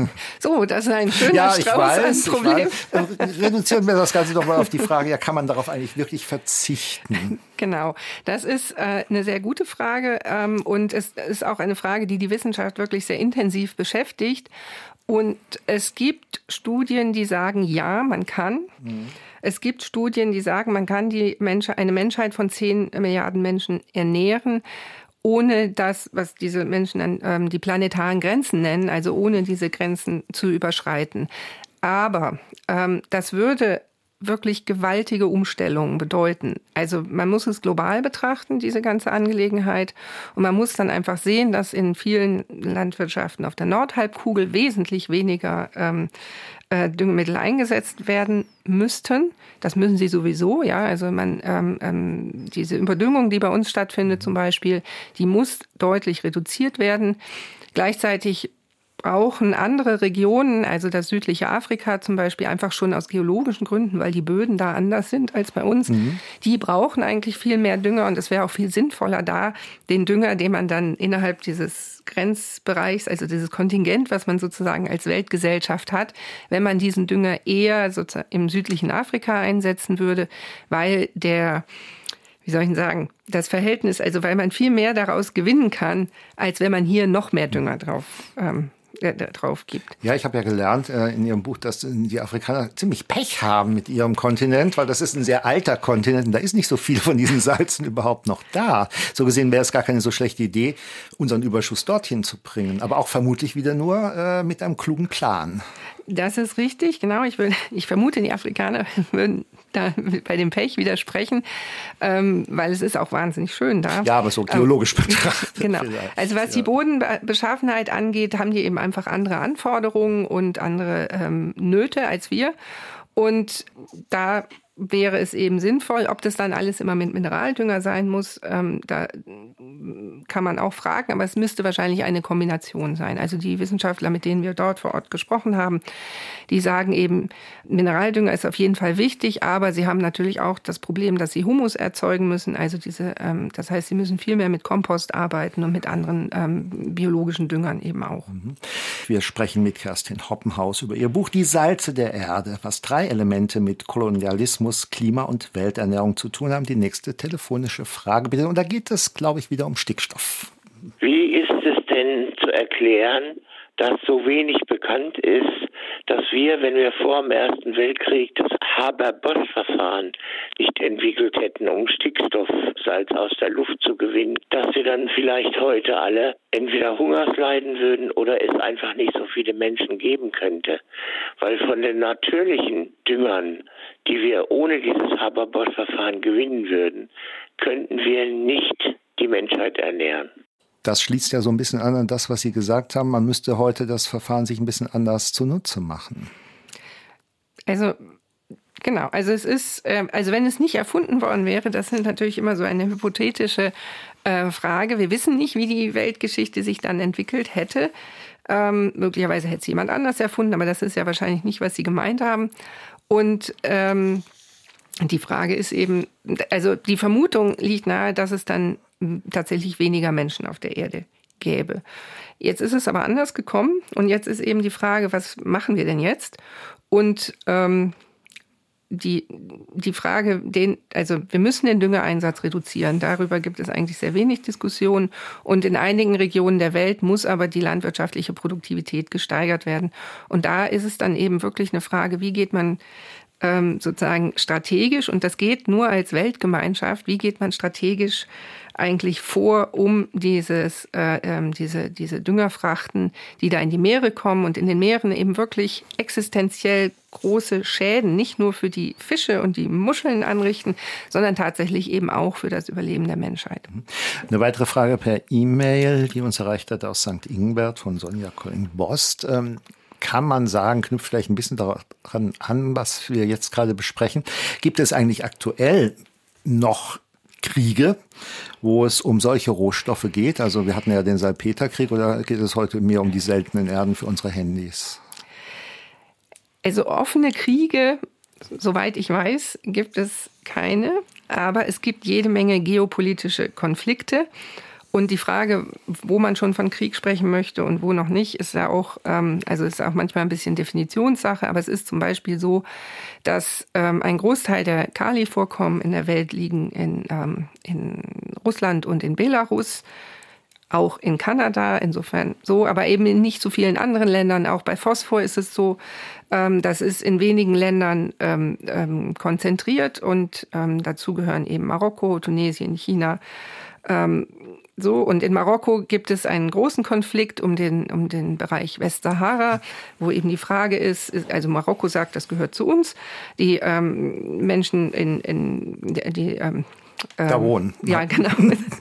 So, das ist ein schöner ja, ich Strauß weiß, an Problemen. Ich weiß. Reduzieren wir das Ganze doch mal auf die Frage, ja, kann man darauf eigentlich wirklich verzichten? Genau, das ist äh, eine sehr gute Frage, ähm, und es ist auch eine Frage, die die Wissenschaft wirklich sehr intensiv beschäftigt. Und es gibt Studien, die sagen, ja, man kann. Mhm. Es gibt Studien, die sagen, man kann die Mensch- eine Menschheit von zehn Milliarden Menschen ernähren, ohne das, was diese Menschen dann ähm, die planetaren Grenzen nennen, also ohne diese Grenzen zu überschreiten. Aber ähm, das würde wirklich gewaltige Umstellungen bedeuten. Also man muss es global betrachten, diese ganze Angelegenheit. Und man muss dann einfach sehen, dass in vielen Landwirtschaften auf der Nordhalbkugel wesentlich weniger ähm, äh, Düngemittel eingesetzt werden müssten. Das müssen sie sowieso, ja. Also man ähm, ähm, diese Überdüngung, die bei uns stattfindet zum Beispiel, die muss deutlich reduziert werden. Gleichzeitig brauchen andere Regionen, also das südliche Afrika zum Beispiel, einfach schon aus geologischen Gründen, weil die Böden da anders sind als bei uns. Mhm. Die brauchen eigentlich viel mehr Dünger, und es wäre auch viel sinnvoller da, den Dünger, den man dann innerhalb dieses Grenzbereichs, also dieses Kontingent, was man sozusagen als Weltgesellschaft hat, wenn man diesen Dünger eher sozusagen im südlichen Afrika einsetzen würde, weil der Wie soll ich denn sagen, das Verhältnis, also weil man viel mehr daraus gewinnen kann, als wenn man hier noch mehr Dünger drauf ähm, drauf gibt. Ja, ich habe ja gelernt äh, in Ihrem Buch, dass die Afrikaner ziemlich Pech haben mit ihrem Kontinent, weil das ist ein sehr alter Kontinent und da ist nicht so viel von diesen Salzen überhaupt noch da. So gesehen wäre es gar keine so schlechte Idee, unseren Überschuss dorthin zu bringen, aber auch vermutlich wieder nur äh, mit einem klugen Plan. Das ist richtig, genau. Ich, will, ich vermute, die Afrikaner würden da bei dem Pech widersprechen, ähm, weil es ist auch wahnsinnig schön da. Ja, aber so geologisch ähm, betrachtet. Genau. Vielleicht. Also was ja. die Bodenbeschaffenheit angeht, haben die eben einfach andere Anforderungen und andere ähm, Nöte als wir. Und da wäre es eben sinnvoll, ob das dann alles immer mit Mineraldünger sein muss, ähm, da kann man auch fragen, aber es müsste wahrscheinlich eine Kombination sein. Also die Wissenschaftler, mit denen wir dort vor Ort gesprochen haben, die sagen eben, Mineraldünger ist auf jeden Fall wichtig, aber sie haben natürlich auch das Problem, dass sie Humus erzeugen müssen. Also diese, ähm, das heißt, sie müssen viel mehr mit Kompost arbeiten und mit anderen ähm, biologischen Düngern eben auch. Wir sprechen mit Kerstin Hoppenhaus über ihr Buch Die Salze der Erde, was drei Elemente mit Kolonialismus, Klima und Welternährung zu tun haben. Die nächste telefonische Frage bitte. Und da geht es, glaube ich, wieder um Stickstoff. Wie ist es denn zu erklären, dass so wenig bekannt ist, dass wir, wenn wir vor dem Ersten Weltkrieg das Haber-Bosch-Verfahren nicht entwickelt hätten, um Stickstoffsalz aus der Luft zu gewinnen, dass wir dann vielleicht heute alle entweder Hungersleiden würden oder es einfach nicht so viele Menschen geben könnte. Weil von den natürlichen Düngern, die wir ohne dieses Haber-Bosch-Verfahren gewinnen würden, könnten wir nicht die Menschheit ernähren. Das schließt ja so ein bisschen an an das, was Sie gesagt haben. Man müsste heute das Verfahren sich ein bisschen anders zunutze machen. Also genau, also es ist, also wenn es nicht erfunden worden wäre, das ist natürlich immer so eine hypothetische äh, Frage. Wir wissen nicht, wie die Weltgeschichte sich dann entwickelt hätte. Ähm, möglicherweise hätte es jemand anders erfunden, aber das ist ja wahrscheinlich nicht, was Sie gemeint haben. Und ähm, die Frage ist eben, also die Vermutung liegt nahe, dass es dann tatsächlich weniger Menschen auf der Erde gäbe. Jetzt ist es aber anders gekommen und jetzt ist eben die Frage, was machen wir denn jetzt? Und ähm, die, die Frage, den, also wir müssen den Düngeeinsatz reduzieren. Darüber gibt es eigentlich sehr wenig Diskussion. Und in einigen Regionen der Welt muss aber die landwirtschaftliche Produktivität gesteigert werden. Und da ist es dann eben wirklich eine Frage, wie geht man ähm, sozusagen strategisch, und das geht nur als Weltgemeinschaft, wie geht man strategisch eigentlich vor, um dieses, äh, ähm, diese, diese Düngerfrachten, die da in die Meere kommen und in den Meeren eben wirklich existenziell große Schäden, nicht nur für die Fische und die Muscheln anrichten, sondern tatsächlich eben auch für das Überleben der Menschheit. Eine weitere Frage per E-Mail, die uns erreicht hat aus Sankt Ingbert von Sonja Colling-Bost. Ähm, kann man sagen, knüpft vielleicht ein bisschen daran an, was wir jetzt gerade besprechen. Gibt es eigentlich aktuell noch Kriege, wo es um solche Rohstoffe geht? Also wir hatten ja den Salpeterkrieg, oder geht es heute mehr um die seltenen Erden für unsere Handys? Also offene Kriege, soweit ich weiß, gibt es keine, aber es gibt jede Menge geopolitische Konflikte. Und die Frage, wo man schon von Krieg sprechen möchte und wo noch nicht, ist ja auch, ähm, also ist auch manchmal ein bisschen Definitionssache. Aber es ist zum Beispiel so, dass ähm, ein Großteil der Kalivorkommen in der Welt liegen in, ähm, in Russland und in Belarus, auch in Kanada, insofern so, aber eben in nicht so vielen anderen Ländern. Auch bei Phosphor ist es so, ähm, das ist in wenigen Ländern ähm, ähm, konzentriert und ähm, dazu gehören eben Marokko, Tunesien, China. Ähm, So, und in Marokko gibt es einen großen Konflikt um den, um den Bereich Westsahara, wo eben die Frage ist, also Marokko sagt, das gehört zu uns. Die ähm, Menschen in, in die ähm, da wohnen. Ja, genau.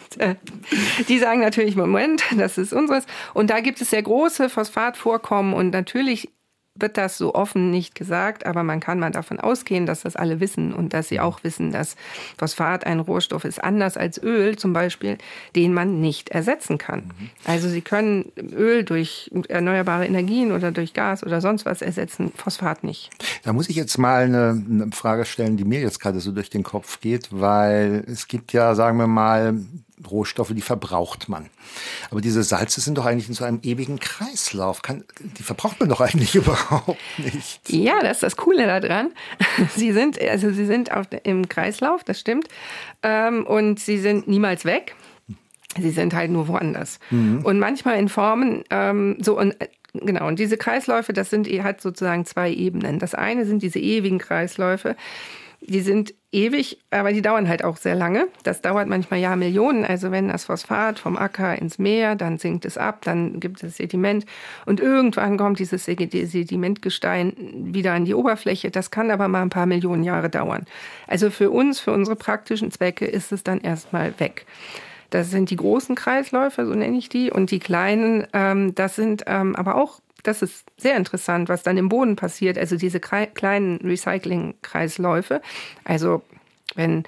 Die sagen natürlich, Moment, das ist unseres. Und da gibt es sehr große Phosphatvorkommen und natürlich wird das so offen nicht gesagt, aber man kann mal davon ausgehen, dass das alle wissen und dass sie auch wissen, dass Phosphat ein Rohstoff ist, anders als Öl zum Beispiel, den man nicht ersetzen kann. Mhm. Also sie können Öl durch erneuerbare Energien oder durch Gas oder sonst was ersetzen, Phosphat nicht. Da muss ich jetzt mal eine, eine Frage stellen, die mir jetzt gerade so durch den Kopf geht, weil es gibt ja, sagen wir mal, Rohstoffe, die verbraucht man. Aber diese Salze sind doch eigentlich in so einem ewigen Kreislauf. Kann, die verbraucht man doch eigentlich überhaupt nicht. Ja, das ist das Coole daran. Sie sind, also sie sind auf, im Kreislauf, das stimmt. Ähm, und sie sind niemals weg. Sie sind halt nur woanders. Mhm. Und manchmal in Formen, ähm, so und genau, und diese Kreisläufe, das sind, hat sozusagen zwei Ebenen. Das eine sind diese ewigen Kreisläufe. Die sind ewig, aber die dauern halt auch sehr lange. Das dauert manchmal Jahrmillionen. Also wenn das Phosphat vom Acker ins Meer, dann sinkt es ab, dann gibt es Sediment und irgendwann kommt dieses Sedimentgestein wieder an die Oberfläche. Das kann aber mal ein paar Millionen Jahre dauern. Also für uns, für unsere praktischen Zwecke ist es dann erstmal weg. Das sind die großen Kreisläufe, so nenne ich die, und die kleinen, ähm, das sind ähm, aber auch, das ist sehr interessant, was dann im Boden passiert, also diese kre- kleinen Recycling-Kreisläufe. Also wenn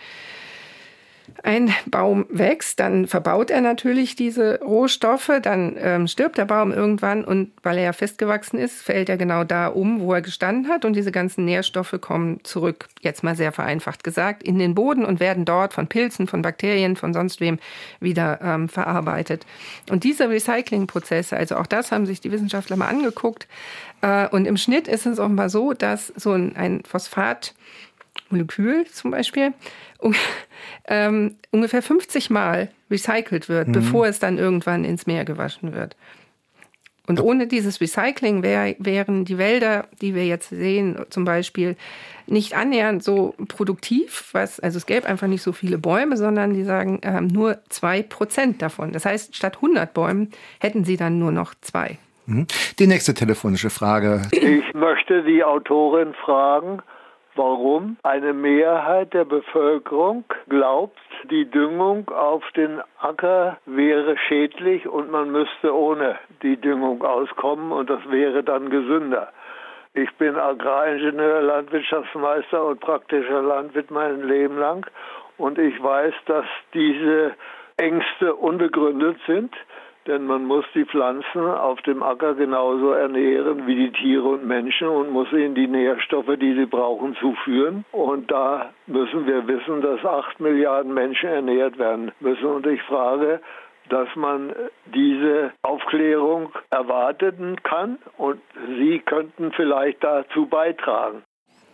ein Baum wächst, dann verbaut er natürlich diese Rohstoffe, dann ähm, stirbt der Baum irgendwann und weil er ja festgewachsen ist, fällt er genau da um, wo er gestanden hat und diese ganzen Nährstoffe kommen zurück, jetzt mal sehr vereinfacht gesagt, in den Boden und werden dort von Pilzen, von Bakterien, von sonst wem wieder ähm, verarbeitet. Und diese Recyclingprozesse, also auch das haben sich die Wissenschaftler mal angeguckt äh, und im Schnitt ist es auch mal so, dass so ein, ein Phosphatmolekül zum Beispiel um, ähm, ungefähr fünfzig Mal recycelt wird, mhm. bevor es dann irgendwann ins Meer gewaschen wird. Und ohne dieses Recycling wär, wären die Wälder, die wir jetzt sehen, zum Beispiel nicht annähernd so produktiv. Was, also es gäbe einfach nicht so viele Bäume, sondern die sagen ähm, nur zwei Prozent davon. Das heißt, statt hundert Bäumen hätten sie dann nur noch zwei. Die nächste telefonische Frage. Ich möchte die Autorin fragen, warum eine Mehrheit der Bevölkerung glaubt, die Düngung auf den Acker wäre schädlich und man müsste ohne die Düngung auskommen und das wäre dann gesünder. Ich bin Agraringenieur, Landwirtschaftsmeister und praktischer Landwirt mein Leben lang und ich weiß, dass diese Ängste unbegründet sind. Denn man muss die Pflanzen auf dem Acker genauso ernähren wie die Tiere und Menschen und muss ihnen die Nährstoffe, die sie brauchen, zuführen. Und da müssen wir wissen, dass acht Milliarden Menschen ernährt werden müssen. Und ich frage, dass man diese Aufklärung erwarten kann und Sie könnten vielleicht dazu beitragen.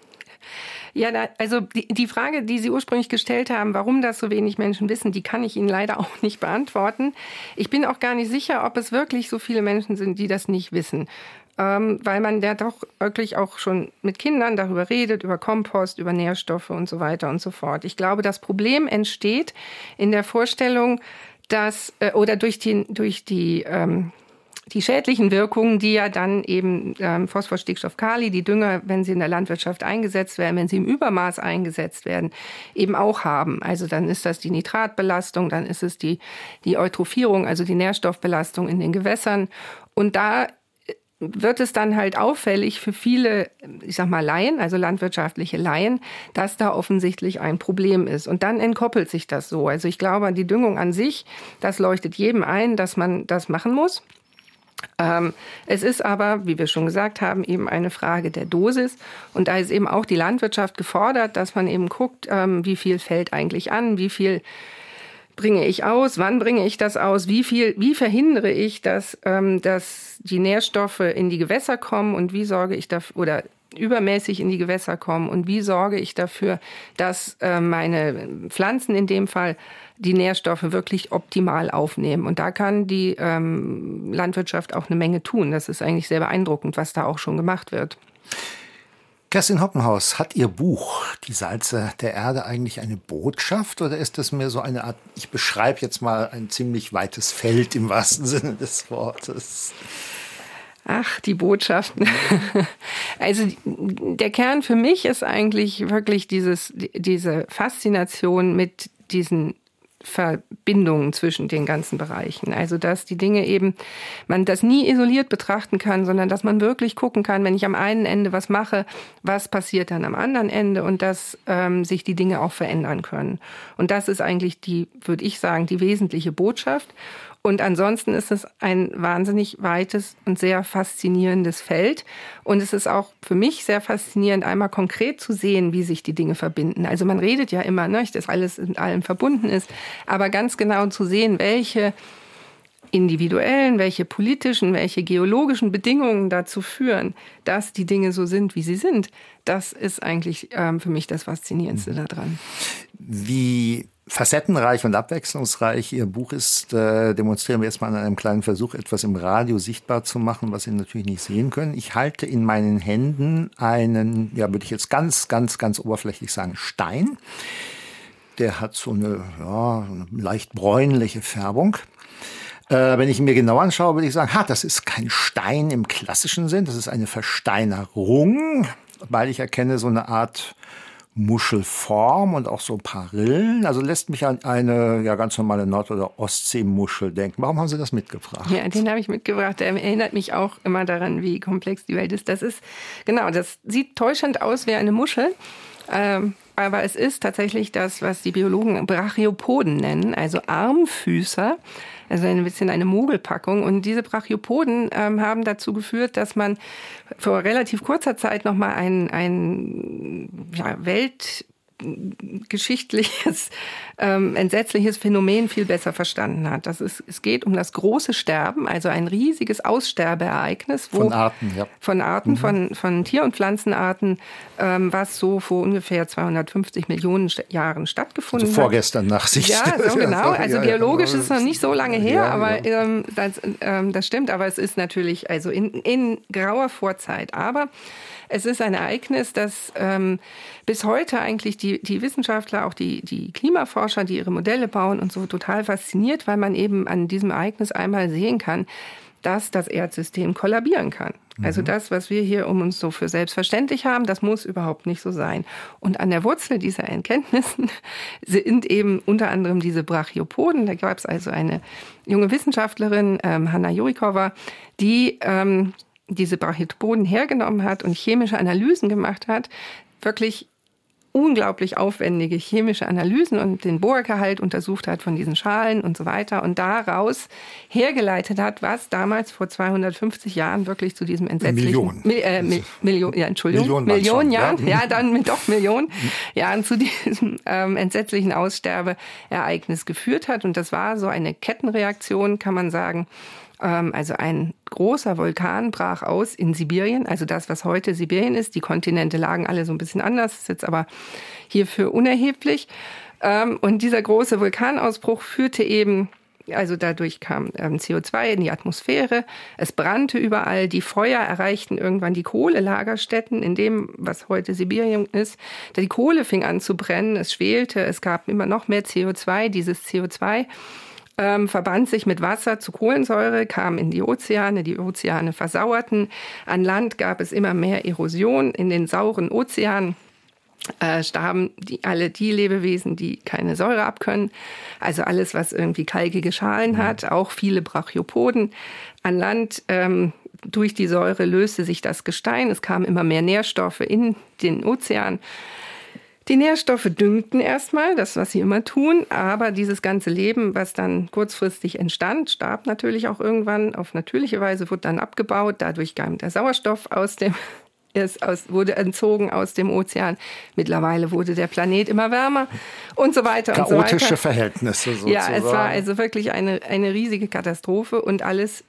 Ja, da, also die, die Frage, die Sie ursprünglich gestellt haben, warum das so wenig Menschen wissen, die kann ich Ihnen leider auch nicht beantworten. Ich bin auch gar nicht sicher, ob es wirklich so viele Menschen sind, die das nicht wissen. Ähm, weil man ja doch wirklich auch schon mit Kindern darüber redet, über Kompost, über Nährstoffe und so weiter und so fort. Ich glaube, das Problem entsteht in der Vorstellung, dass, äh, oder durch die, durch die ähm, Die schädlichen Wirkungen, die ja dann eben ähm, Phosphor, Stickstoff, Kali, die Dünger, wenn sie in der Landwirtschaft eingesetzt werden, wenn sie im Übermaß eingesetzt werden, eben auch haben. Also dann ist das die Nitratbelastung, dann ist es die, die Eutrophierung, also die Nährstoffbelastung in den Gewässern. Und da wird es dann halt auffällig für viele, ich sag mal Laien, also landwirtschaftliche Laien, dass da offensichtlich ein Problem ist. Und dann entkoppelt sich das so. Also ich glaube, die Düngung an sich, das leuchtet jedem ein, dass man das machen muss. Ähm, es ist aber, wie wir schon gesagt haben, eben eine Frage der Dosis. Und da ist eben auch die Landwirtschaft gefordert, dass man eben guckt, ähm, wie viel fällt eigentlich an, wie viel bringe ich aus, wann bringe ich das aus, wie viel, wie verhindere ich, dass, ähm, dass die Nährstoffe in die Gewässer kommen und wie sorge ich dafür, oder übermäßig in die Gewässer kommen und wie sorge ich dafür, dass äh, meine Pflanzen in dem Fall die Nährstoffe wirklich optimal aufnehmen. Und da kann die ähm, Landwirtschaft auch eine Menge tun. Das ist eigentlich sehr beeindruckend, was da auch schon gemacht wird. Kerstin Hoppenhaus, hat Ihr Buch Die Salze der Erde eigentlich eine Botschaft oder ist das mehr so eine Art, ich beschreibe jetzt mal ein ziemlich weites Feld im wahrsten Sinne des Wortes? Ach, die Botschaften. Also der Kern für mich ist eigentlich wirklich dieses, diese Faszination mit diesen Verbindungen zwischen den ganzen Bereichen. Also dass die Dinge eben, man das nie isoliert betrachten kann, sondern dass man wirklich gucken kann, wenn ich am einen Ende was mache, was passiert dann am anderen Ende und dass ähm, sich die Dinge auch verändern können. Und das ist eigentlich die, würde ich sagen, die wesentliche Botschaft. Und ansonsten ist es ein wahnsinnig weites und sehr faszinierendes Feld. Und es ist auch für mich sehr faszinierend, einmal konkret zu sehen, wie sich die Dinge verbinden. Also man redet ja immer, ne, dass alles mit allem verbunden ist. Aber ganz genau zu sehen, welche individuellen, welche politischen, welche geologischen Bedingungen dazu führen, dass die Dinge so sind, wie sie sind, das ist eigentlich ähm, für mich das Faszinierendste daran. Wie facettenreich und abwechslungsreich Ihr Buch ist, äh, demonstrieren wir jetzt mal an einem kleinen Versuch, etwas im Radio sichtbar zu machen, was Sie natürlich nicht sehen können. Ich halte in meinen Händen einen, ja, würde ich jetzt ganz, ganz, ganz oberflächlich sagen, Stein. Der hat so eine, ja, eine leicht bräunliche Färbung. Äh, wenn ich ihn mir genau anschaue, würde ich sagen, ha, das ist kein Stein im klassischen Sinn, das ist eine Versteinerung, weil ich erkenne so eine Art Muschelform und auch so ein paar Rillen. Also lässt mich an eine ja ganz normale Nord- oder Ostseemuschel denken. Warum haben Sie das mitgebracht? Ja, den habe ich mitgebracht. Der erinnert mich auch immer daran, wie komplex die Welt ist. Das ist, genau, das sieht täuschend aus wie eine Muschel. Ähm, aber es ist tatsächlich das, was die Biologen Brachiopoden nennen, also Armfüßer. Also ein bisschen eine Mogelpackung. Und diese Brachiopoden ähm, haben dazu geführt, dass man vor relativ kurzer Zeit nochmal ein, ein ja, Welt geschichtliches, ähm, entsetzliches Phänomen viel besser verstanden hat. Das ist, es geht um das große Sterben, also ein riesiges Aussterbeereignis. Wo, von Arten, ja. Von Arten, mhm. von, von Tier- und Pflanzenarten, ähm, was so vor ungefähr zweihundertfünfzig Millionen St- Jahren stattgefunden also vorgestern hat. Vorgestern Nachsicht. Ja, so genau. Also ja, geologisch ja, ist noch nicht so lange her, ja, aber ja. Ähm, das, ähm, das stimmt. Aber es ist natürlich also in, in grauer Vorzeit. Aber es ist ein Ereignis, das ähm, bis heute eigentlich die, die Wissenschaftler, auch die, die Klimaforscher, die ihre Modelle bauen und so total fasziniert, weil man eben an diesem Ereignis einmal sehen kann, dass das Erdsystem kollabieren kann. Mhm. Also das, was wir hier um uns so für selbstverständlich haben, das muss überhaupt nicht so sein. Und an der Wurzel dieser Erkenntnissen sind eben unter anderem diese Brachiopoden. Da gab es also eine junge Wissenschaftlerin, ähm, Hanna Jurikova, die ähm, diese Brachiopoden hergenommen hat und chemische Analysen gemacht hat, wirklich unglaublich aufwendige chemische Analysen und den Bohrgehalt untersucht hat von diesen Schalen und so weiter und daraus hergeleitet hat, was damals vor zweihundertfünfzig Jahren wirklich zu diesem entsetzlichen... Millionen. Mi, äh, mi, Million, ja, Entschuldigung. Millionen, Millionen Jahren, ja. ja, dann mit doch Millionen Jahren zu diesem ähm, entsetzlichen Aussterbeereignis geführt hat. Und das war so eine Kettenreaktion, kann man sagen. Also ein großer Vulkan brach aus in Sibirien, also das, was heute Sibirien ist. Die Kontinente lagen alle so ein bisschen anders, ist jetzt aber hierfür unerheblich. Und dieser große Vulkanausbruch führte eben, also dadurch kam C O zwei in die Atmosphäre, es brannte überall, die Feuer erreichten irgendwann die Kohlelagerstätten in dem, was heute Sibirien ist. Die Kohle fing an zu brennen, es schwelte, es gab immer noch mehr C O zwei, dieses C O zwei Ähm, verband sich mit Wasser zu Kohlensäure, kam in die Ozeane, die Ozeane versauerten. An Land gab es immer mehr Erosion. In den sauren Ozeanen äh, starben die, alle die Lebewesen, die keine Säure abkönnen. Also alles, was irgendwie kalkige Schalen hat, auch viele Brachiopoden. An Land ähm, durch die Säure löste sich das Gestein. Es kamen immer mehr Nährstoffe in den Ozean. Die Nährstoffe düngten erstmal, das, was sie immer tun, aber dieses ganze Leben, was dann kurzfristig entstand, starb natürlich auch irgendwann auf natürliche Weise, wurde dann abgebaut. Dadurch kam der Sauerstoff aus dem, es aus, wurde entzogen aus dem Ozean. Mittlerweile wurde der Planet immer wärmer und so weiter und so weiter. Chaotische Verhältnisse sozusagen. Ja, es war also wirklich eine, eine riesige Katastrophe und alles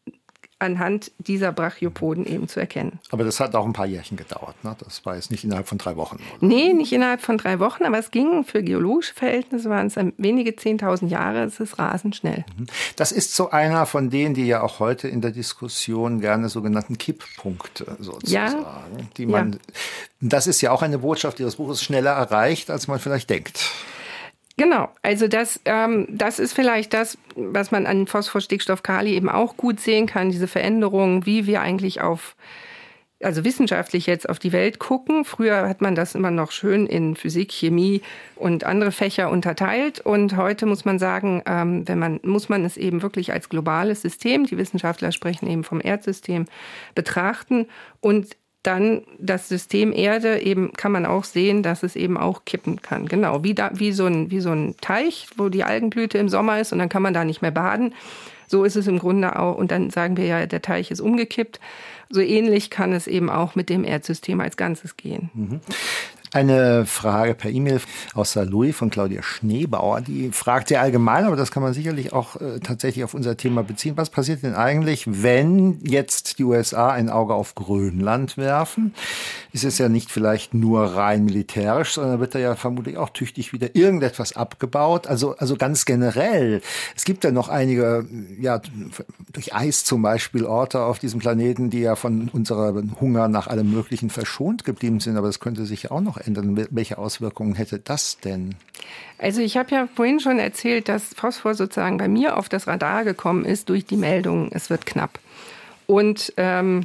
anhand dieser Brachiopoden eben zu erkennen. Aber das hat auch ein paar Jährchen gedauert, ne? Das war jetzt nicht innerhalb von drei Wochen. Oder? Nee, nicht innerhalb von drei Wochen, aber es ging für geologische Verhältnisse, waren es wenige zehntausend Jahre, es ist rasend schnell. Das ist so einer von denen, die ja auch heute in der Diskussion gerne sogenannten Kipppunkte sozusagen, ja, die man, ja. Das ist ja auch eine Botschaft Ihres Buches, schneller erreicht, als man vielleicht denkt. Genau, also das, ähm, das ist vielleicht das, was man an Phosphor, Stickstoff, Kali eben auch gut sehen kann, diese Veränderungen, wie wir eigentlich auf, also wissenschaftlich jetzt auf die Welt gucken. Früher hat man das immer noch schön in Physik, Chemie und andere Fächer unterteilt und heute muss man sagen, ähm, wenn man, muss man es eben wirklich als globales System, die Wissenschaftler sprechen eben vom Erdsystem, betrachten und dann das System Erde eben kann man auch sehen, dass es eben auch kippen kann. Genau, wie, da, wie, so ein, wie so ein Teich, wo die Algenblüte im Sommer ist und dann kann man da nicht mehr baden. So ist es im Grunde auch. Und dann sagen wir ja, der Teich ist umgekippt. So ähnlich kann es eben auch mit dem Erdsystem als Ganzes gehen. Mhm. Eine Frage per E-Mail aus Saint Louis von Claudia Schneebauer. Die fragt sehr allgemein, aber das kann man sicherlich auch äh, tatsächlich auf unser Thema beziehen. Was passiert denn eigentlich, wenn jetzt die U S A ein Auge auf Grönland werfen? Ist es ja nicht vielleicht nur rein militärisch, sondern wird da ja vermutlich auch tüchtig wieder irgendetwas abgebaut. Also, also ganz generell. Es gibt ja noch einige, ja, durch Eis zum Beispiel Orte auf diesem Planeten, die ja von unserem Hunger nach allem Möglichen verschont geblieben sind. Aber das könnte sich ja auch noch ändern. Welche Auswirkungen hätte das denn? Also ich habe ja vorhin schon erzählt, dass Phosphor sozusagen bei mir auf das Radar gekommen ist durch die Meldung, es wird knapp. Und ähm,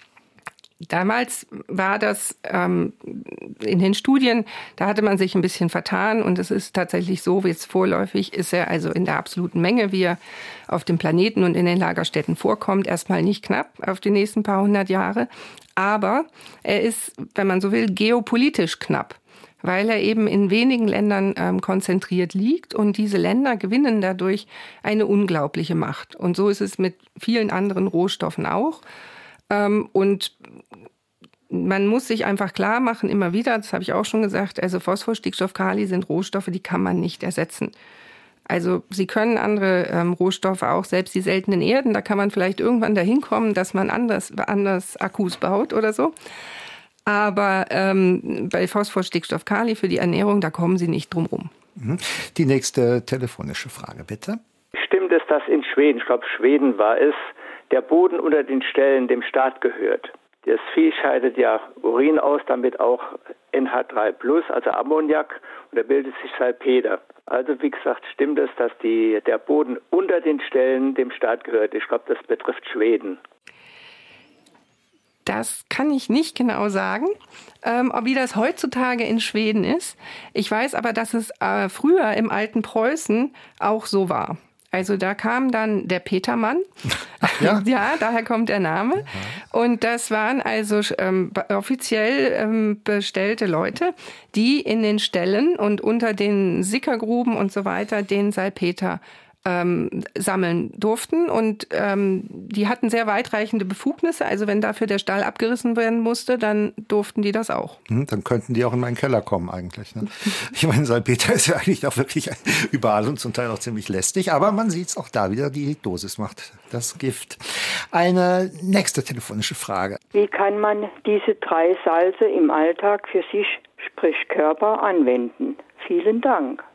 damals war das ähm, in den Studien, da hatte man sich ein bisschen vertan und es ist tatsächlich so, wie es vorläufig ist er also in der absoluten Menge, wie er auf dem Planeten und in den Lagerstätten vorkommt, erstmal nicht knapp auf die nächsten paar hundert Jahre. Aber er ist, wenn man so will, geopolitisch knapp, weil er eben in wenigen Ländern ähm, konzentriert liegt und diese Länder gewinnen dadurch eine unglaubliche Macht. Und so ist es mit vielen anderen Rohstoffen auch. Ähm, und man muss sich einfach klar machen, immer wieder, das habe ich auch schon gesagt, also Phosphor, Stickstoff, Kali sind Rohstoffe, die kann man nicht ersetzen. Also sie können andere ähm, Rohstoffe, auch selbst die seltenen Erden, da kann man vielleicht irgendwann dahin kommen, dass man anders, anders Akkus baut oder so. Aber ähm, bei Phosphor, Stickstoff, Kali für die Ernährung, da kommen sie nicht drum rum. Die nächste telefonische Frage, bitte. Stimmt es, dass in Schweden, ich glaube Schweden war es, der Boden unter den Ställen dem Staat gehört? Das Vieh scheidet ja Urin aus, damit auch N H drei plus, also Ammoniak, und da bildet sich Salpeter. Also wie gesagt, stimmt es, dass die, der Boden unter den Ställen dem Staat gehört? Ich glaube, das betrifft Schweden. Das kann ich nicht genau sagen, ähm, wie das heutzutage in Schweden ist. Ich weiß aber, dass es äh, früher im alten Preußen auch so war. Also da kam dann der Petermann, ja, ja daher kommt der Name. Ja. Und das waren also ähm, offiziell ähm, bestellte Leute, die in den Ställen und unter den Sickergruben und so weiter den Salpeter ähm, sammeln durften. Und ähm, die hatten sehr weitreichende Befugnisse. Also wenn dafür der Stall abgerissen werden musste, dann durften die das auch. Hm, dann könnten die auch in meinen Keller kommen eigentlich. Ne? Ich meine, Salpeter ist ja eigentlich auch wirklich überall und zum Teil auch ziemlich lästig. Aber man sieht es auch da wieder, die Dosis macht das Gift. Eine nächste telefonische Frage. Wie kann man diese drei Salze im Alltag für sich, sprich Körper, anwenden? Vielen Dank.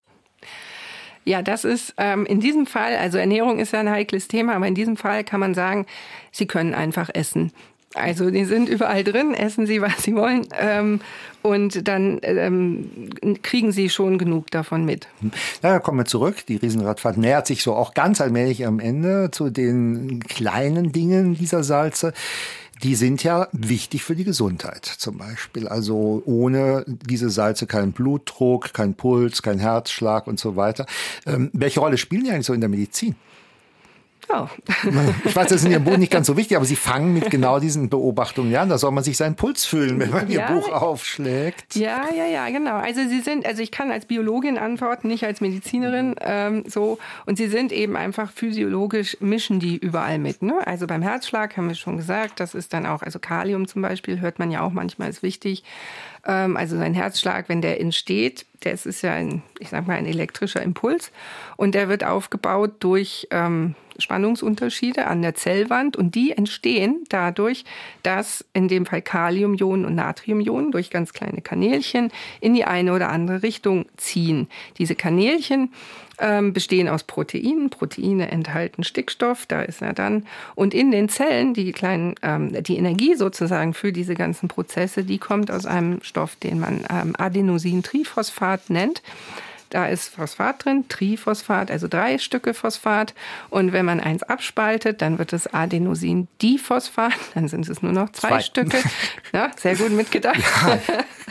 Ja, das ist ähm, in diesem Fall, also Ernährung ist ja ein heikles Thema, aber in diesem Fall kann man sagen, Sie können einfach essen. Also die sind überall drin, essen Sie, was Sie wollen, ähm, und dann ähm, kriegen Sie schon genug davon mit. Ja, da kommen wir zurück. Die Riesenradfahrt nähert sich so auch ganz allmählich am Ende zu den kleinen Dingen dieser Salze. Die sind ja wichtig für die Gesundheit zum Beispiel. Also ohne diese Salze kein Blutdruck, kein Puls, kein Herzschlag und so weiter. Ähm, welche Rolle spielen die eigentlich so in der Medizin? Oh. Ich weiß, das ist in Ihrem Buch nicht ganz so wichtig, aber Sie fangen mit genau diesen Beobachtungen an. Da soll man sich seinen Puls fühlen, wenn man Ihr ja, Buch aufschlägt. Ja, ja, ja, genau. Also Sie sind, also ich kann als Biologin antworten, nicht als Medizinerin, ähm, so. Und Sie sind eben einfach physiologisch, mischen die überall mit, ne? Also beim Herzschlag haben wir schon gesagt, das ist dann auch, also Kalium zum Beispiel, hört man ja auch manchmal, ist wichtig. Ähm, also sein Herzschlag, wenn der entsteht, das ist ja ein, ich sag mal, ein elektrischer Impuls. Und der wird aufgebaut durch ähm, Spannungsunterschiede an der Zellwand, und die entstehen dadurch, dass in dem Fall Kaliumionen und Natriumionen durch ganz kleine Kanälchen in die eine oder andere Richtung ziehen. Diese Kanälchen ähm, bestehen aus Proteinen. Proteine enthalten Stickstoff, da ist er dann. Und in den Zellen, die kleinen, ähm, die Energie sozusagen für diese ganzen Prozesse, die kommt aus einem Stoff, den man ähm, Adenosintriphosphat nennt. Da ist Phosphat drin, Triphosphat, also drei Stücke Phosphat. Und wenn man eins abspaltet, dann wird es Adenosindiphosphat. Dann sind es nur noch zwei, zwei. Stücke. Ja, sehr gut mitgedacht. Ja.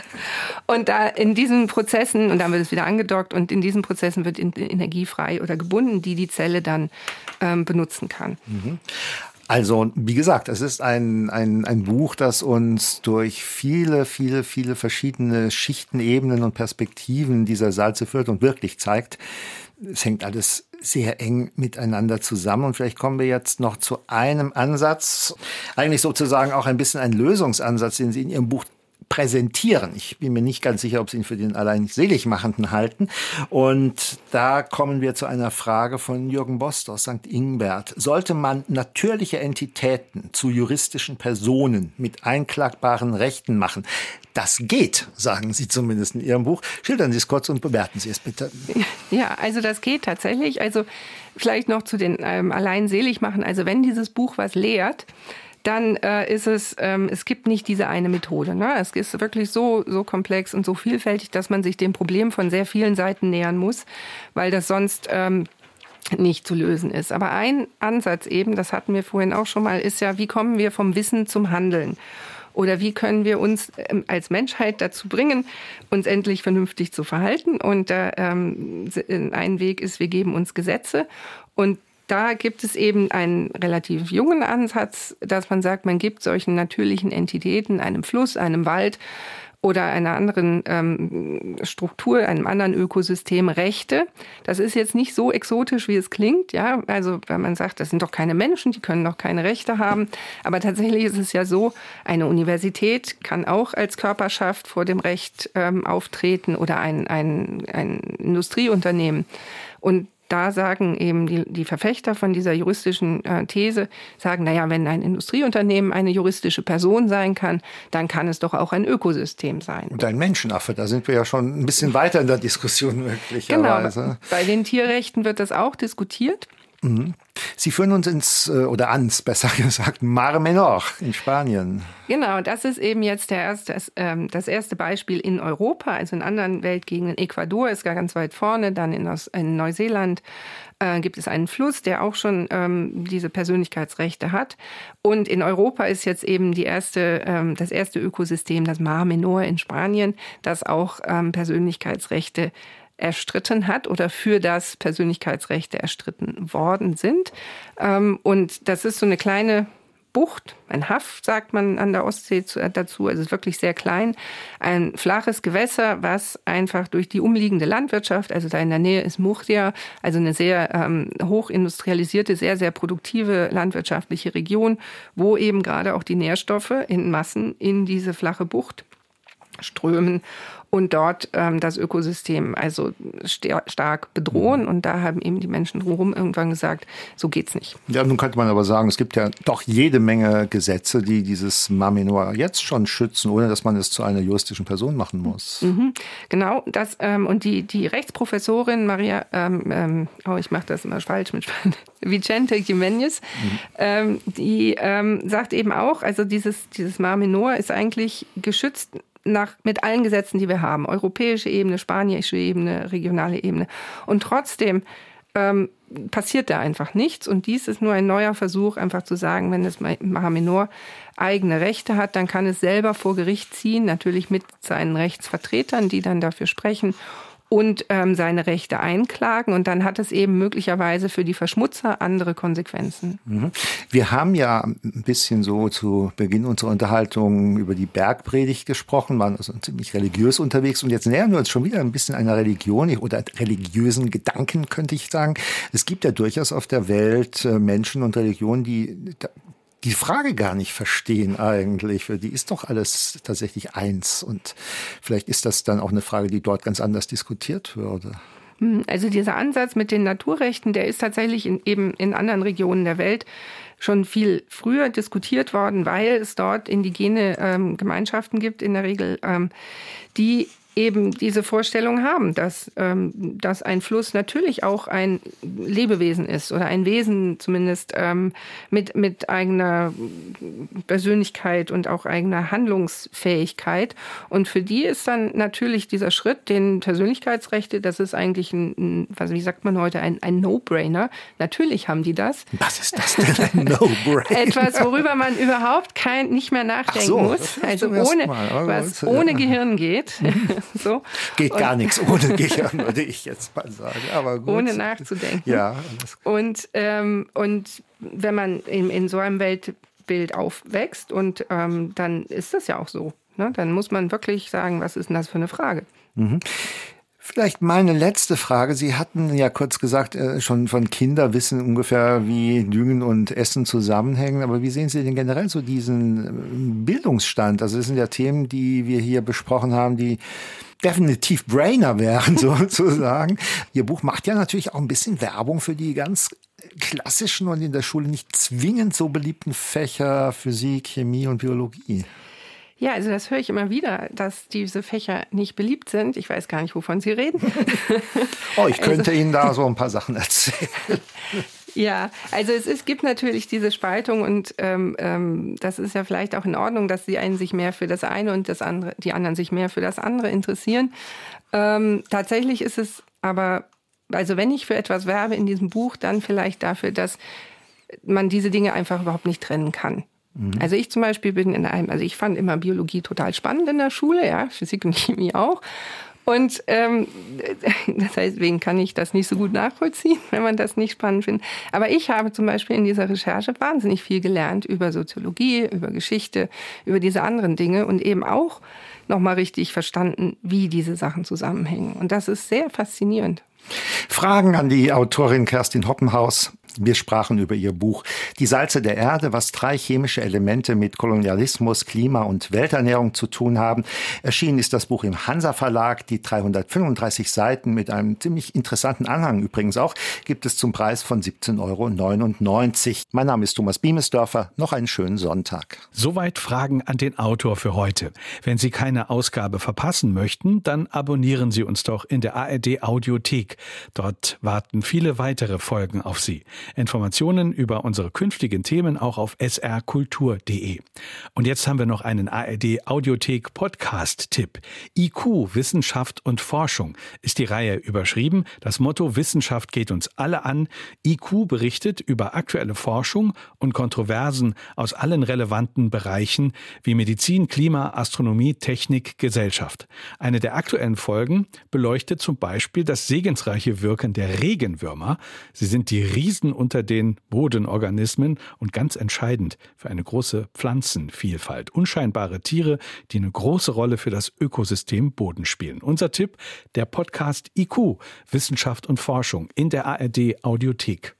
Und da in diesen Prozessen, und dann wird es wieder angedockt, und in diesen Prozessen wird Energie frei oder gebunden, die die Zelle dann ähm, benutzen kann. Mhm. Also, wie gesagt, es ist ein, ein, ein Buch, das uns durch viele, viele, viele verschiedene Schichten, Ebenen und Perspektiven dieser Salze führt und wirklich zeigt, es hängt alles sehr eng miteinander zusammen. Und vielleicht kommen wir jetzt noch zu einem Ansatz, eigentlich sozusagen auch ein bisschen ein Lösungsansatz, den Sie in Ihrem Buch präsentieren. Ich bin mir nicht ganz sicher, ob Sie ihn für den allein Seligmachenden halten. Und da kommen wir zu einer Frage von Jürgen Bost aus Sankt Ingbert. Sollte man natürliche Entitäten zu juristischen Personen mit einklagbaren Rechten machen? Das geht, sagen Sie zumindest in Ihrem Buch. Schildern Sie es kurz und bewerten Sie es bitte. Ja, also das geht tatsächlich. Also vielleicht noch zu den ähm, allein Seligmachen. Also wenn dieses Buch was lehrt, dann äh, ist es, ähm, es gibt nicht diese eine Methode. Ne? Es ist wirklich so, so komplex und so vielfältig, dass man sich dem Problem von sehr vielen Seiten nähern muss, weil das sonst ähm, nicht zu lösen ist. Aber ein Ansatz eben, das hatten wir vorhin auch schon mal, ist ja, wie kommen wir vom Wissen zum Handeln? Oder wie können wir uns ähm, als Menschheit dazu bringen, uns endlich vernünftig zu verhalten? Und äh, ähm, ein Weg ist, wir geben uns Gesetze, und da gibt es eben einen relativ jungen Ansatz, dass man sagt, man gibt solchen natürlichen Entitäten, einem Fluss, einem Wald oder einer anderen ähm, Struktur, einem anderen Ökosystem Rechte. Das ist jetzt nicht so exotisch, wie es klingt. Ja, also wenn man sagt, das sind doch keine Menschen, die können doch keine Rechte haben. Aber tatsächlich ist es ja so, eine Universität kann auch als Körperschaft vor dem Recht ähm, auftreten oder ein, ein, ein Industrieunternehmen. Und da sagen eben die, die Verfechter von dieser juristischen äh, These, sagen, naja, wenn ein Industrieunternehmen eine juristische Person sein kann, dann kann es doch auch ein Ökosystem sein. Und ein Menschenaffe, da sind wir ja schon ein bisschen weiter in der Diskussion möglicherweise. Genau, bei den Tierrechten wird das auch diskutiert. Mhm. Sie führen uns ins, oder ans, besser gesagt, Mar Menor in Spanien. Genau, das ist eben jetzt der erste, das, ähm, das erste Beispiel in Europa, also in anderen Weltgegenden. Ecuador ist gar ganz weit vorne, dann in, Aus, in Neuseeland äh, gibt es einen Fluss, der auch schon ähm, diese Persönlichkeitsrechte hat. Und in Europa ist jetzt eben die erste, ähm, das erste Ökosystem, das Mar Menor in Spanien, das auch ähm, Persönlichkeitsrechte erstritten hat oder für das Persönlichkeitsrechte erstritten worden sind. Und das ist so eine kleine Bucht, ein Haff, sagt man an der Ostsee dazu. Also es ist wirklich sehr klein. Ein flaches Gewässer, was einfach durch die umliegende Landwirtschaft, also da in der Nähe ist Murcia, also eine sehr ähm, hochindustrialisierte, sehr, sehr produktive landwirtschaftliche Region, wo eben gerade auch die Nährstoffe in Massen in diese flache Bucht strömen und dort ähm, das Ökosystem also st- stark bedrohen. Und da haben eben die Menschen drumherum irgendwann gesagt, so geht's nicht. Ja, nun könnte man aber sagen, es gibt ja doch jede Menge Gesetze, die dieses Mar Menor jetzt schon schützen, ohne dass man es zu einer juristischen Person machen muss. Mhm, genau, das ähm, und die die Rechtsprofessorin Maria, ähm, ähm, oh, ich mache das immer falsch mit Vicente Jiménez, mhm. ähm, die ähm, sagt eben auch, also dieses dieses Mar Menor ist eigentlich geschützt nach, mit allen Gesetzen, die wir haben. Europäische Ebene, spanische Ebene, regionale Ebene. Und trotzdem ähm, passiert da einfach nichts. Und dies ist nur ein neuer Versuch, einfach zu sagen, wenn das Mar Menor eigene Rechte hat, dann kann es selber vor Gericht ziehen, natürlich mit seinen Rechtsvertretern, die dann dafür sprechen und ähm, seine Rechte einklagen. Und dann hat es eben möglicherweise für die Verschmutzer andere Konsequenzen. Wir haben ja ein bisschen so zu Beginn unserer Unterhaltung über die Bergpredigt gesprochen, waren also ziemlich religiös unterwegs. Und jetzt nähern wir uns schon wieder ein bisschen einer Religion oder religiösen Gedanken, könnte ich sagen. Es gibt ja durchaus auf der Welt Menschen und Religionen, die die Frage gar nicht verstehen eigentlich. Für die ist doch alles tatsächlich eins. Und vielleicht ist das dann auch eine Frage, die dort ganz anders diskutiert würde. Also dieser Ansatz mit den Naturrechten, der ist tatsächlich in, eben in anderen Regionen der Welt schon viel früher diskutiert worden, weil es dort indigene ähm, Gemeinschaften gibt, in der Regel, ähm, die eben diese Vorstellung haben, dass, ähm, dass ein Fluss natürlich auch ein Lebewesen ist oder ein Wesen zumindest ähm, mit, mit eigener Persönlichkeit und auch eigener Handlungsfähigkeit. Und für die ist dann natürlich dieser Schritt, den Persönlichkeitsrechte, das ist eigentlich ein, ein was, wie sagt man heute, ein, ein No-Brainer. Natürlich haben die das. Was ist das denn, ein No-Brainer? Etwas, worüber man überhaupt kein, nicht mehr nachdenken so, muss. Also ohne, was ohne Gehirn geht. So. Geht gar und, nichts ohne Gehirn, würde ich jetzt mal sagen. Aber gut. Ohne nachzudenken. Ja. Und, ähm, und wenn man in, in so einem Weltbild aufwächst, und ähm, dann ist das ja auch so. Ne? Dann muss man wirklich sagen, was ist denn das für eine Frage? Mhm. Vielleicht meine letzte Frage. Sie hatten ja kurz gesagt, schon von Kinder wissen ungefähr, wie Düngen und Essen zusammenhängen. Aber wie sehen Sie denn generell so diesen Bildungsstand? Also das sind ja Themen, die wir hier besprochen haben, die definitiv Brainer wären sozusagen. Ihr Buch macht ja natürlich auch ein bisschen Werbung für die ganz klassischen und in der Schule nicht zwingend so beliebten Fächer Physik, Chemie und Biologie. Ja, also das höre ich immer wieder, dass diese Fächer nicht beliebt sind. Ich weiß gar nicht, wovon Sie reden. Oh, ich könnte also Ihnen da so ein paar Sachen erzählen. Ja, also es, es gibt natürlich diese Spaltung und ähm, ähm, das ist ja vielleicht auch in Ordnung, dass die einen sich mehr für das eine und das andere, die anderen sich mehr für das andere interessieren. Ähm, tatsächlich ist es aber, also wenn ich für etwas werbe in diesem Buch, dann vielleicht dafür, dass man diese Dinge einfach überhaupt nicht trennen kann. Also ich zum Beispiel bin in einem, also ich fand immer Biologie total spannend in der Schule, ja, Physik und Chemie auch. Und ähm, deswegen kann ich das nicht so gut nachvollziehen, wenn man das nicht spannend findet. Aber ich habe zum Beispiel in dieser Recherche wahnsinnig viel gelernt über Soziologie, über Geschichte, über diese anderen Dinge und eben auch nochmal richtig verstanden, wie diese Sachen zusammenhängen. Und das ist sehr faszinierend. Fragen an die Autorin Kerstin Hoppenhaus. Wir sprachen über ihr Buch Die Salze der Erde, was drei chemische Elemente mit Kolonialismus, Klima und Welternährung zu tun haben. Erschienen ist das Buch im Hansa Verlag. Die dreihundertfünfunddreißig Seiten mit einem ziemlich interessanten Anhang übrigens auch gibt es zum Preis von siebzehn Euro neunundneunzig. Mein Name ist Thomas Biemesdörfer. Noch einen schönen Sonntag. Soweit Fragen an den Autor für heute. Wenn Sie keine Ausgabe verpassen möchten, dann abonnieren Sie uns doch in der A R D Audiothek. Dort warten viele weitere Folgen auf Sie. Informationen über unsere künftigen Themen auch auf s r kultur punkt d e. Und jetzt haben wir noch einen A R D Audiothek Podcast-Tipp. I Q, Wissenschaft und Forschung ist die Reihe überschrieben. Das Motto Wissenschaft geht uns alle an. I Q berichtet über aktuelle Forschung und Kontroversen aus allen relevanten Bereichen wie Medizin, Klima, Astronomie, Technik, Gesellschaft. Eine der aktuellen Folgen beleuchtet zum Beispiel das segensreiche Wirken der Regenwürmer. Sie sind die Riesen unter den Bodenorganismen und ganz entscheidend für eine große Pflanzenvielfalt. Unscheinbare Tiere, die eine große Rolle für das Ökosystem Boden spielen. Unser Tipp, der Podcast I Q, Wissenschaft und Forschung in der A R D Audiothek.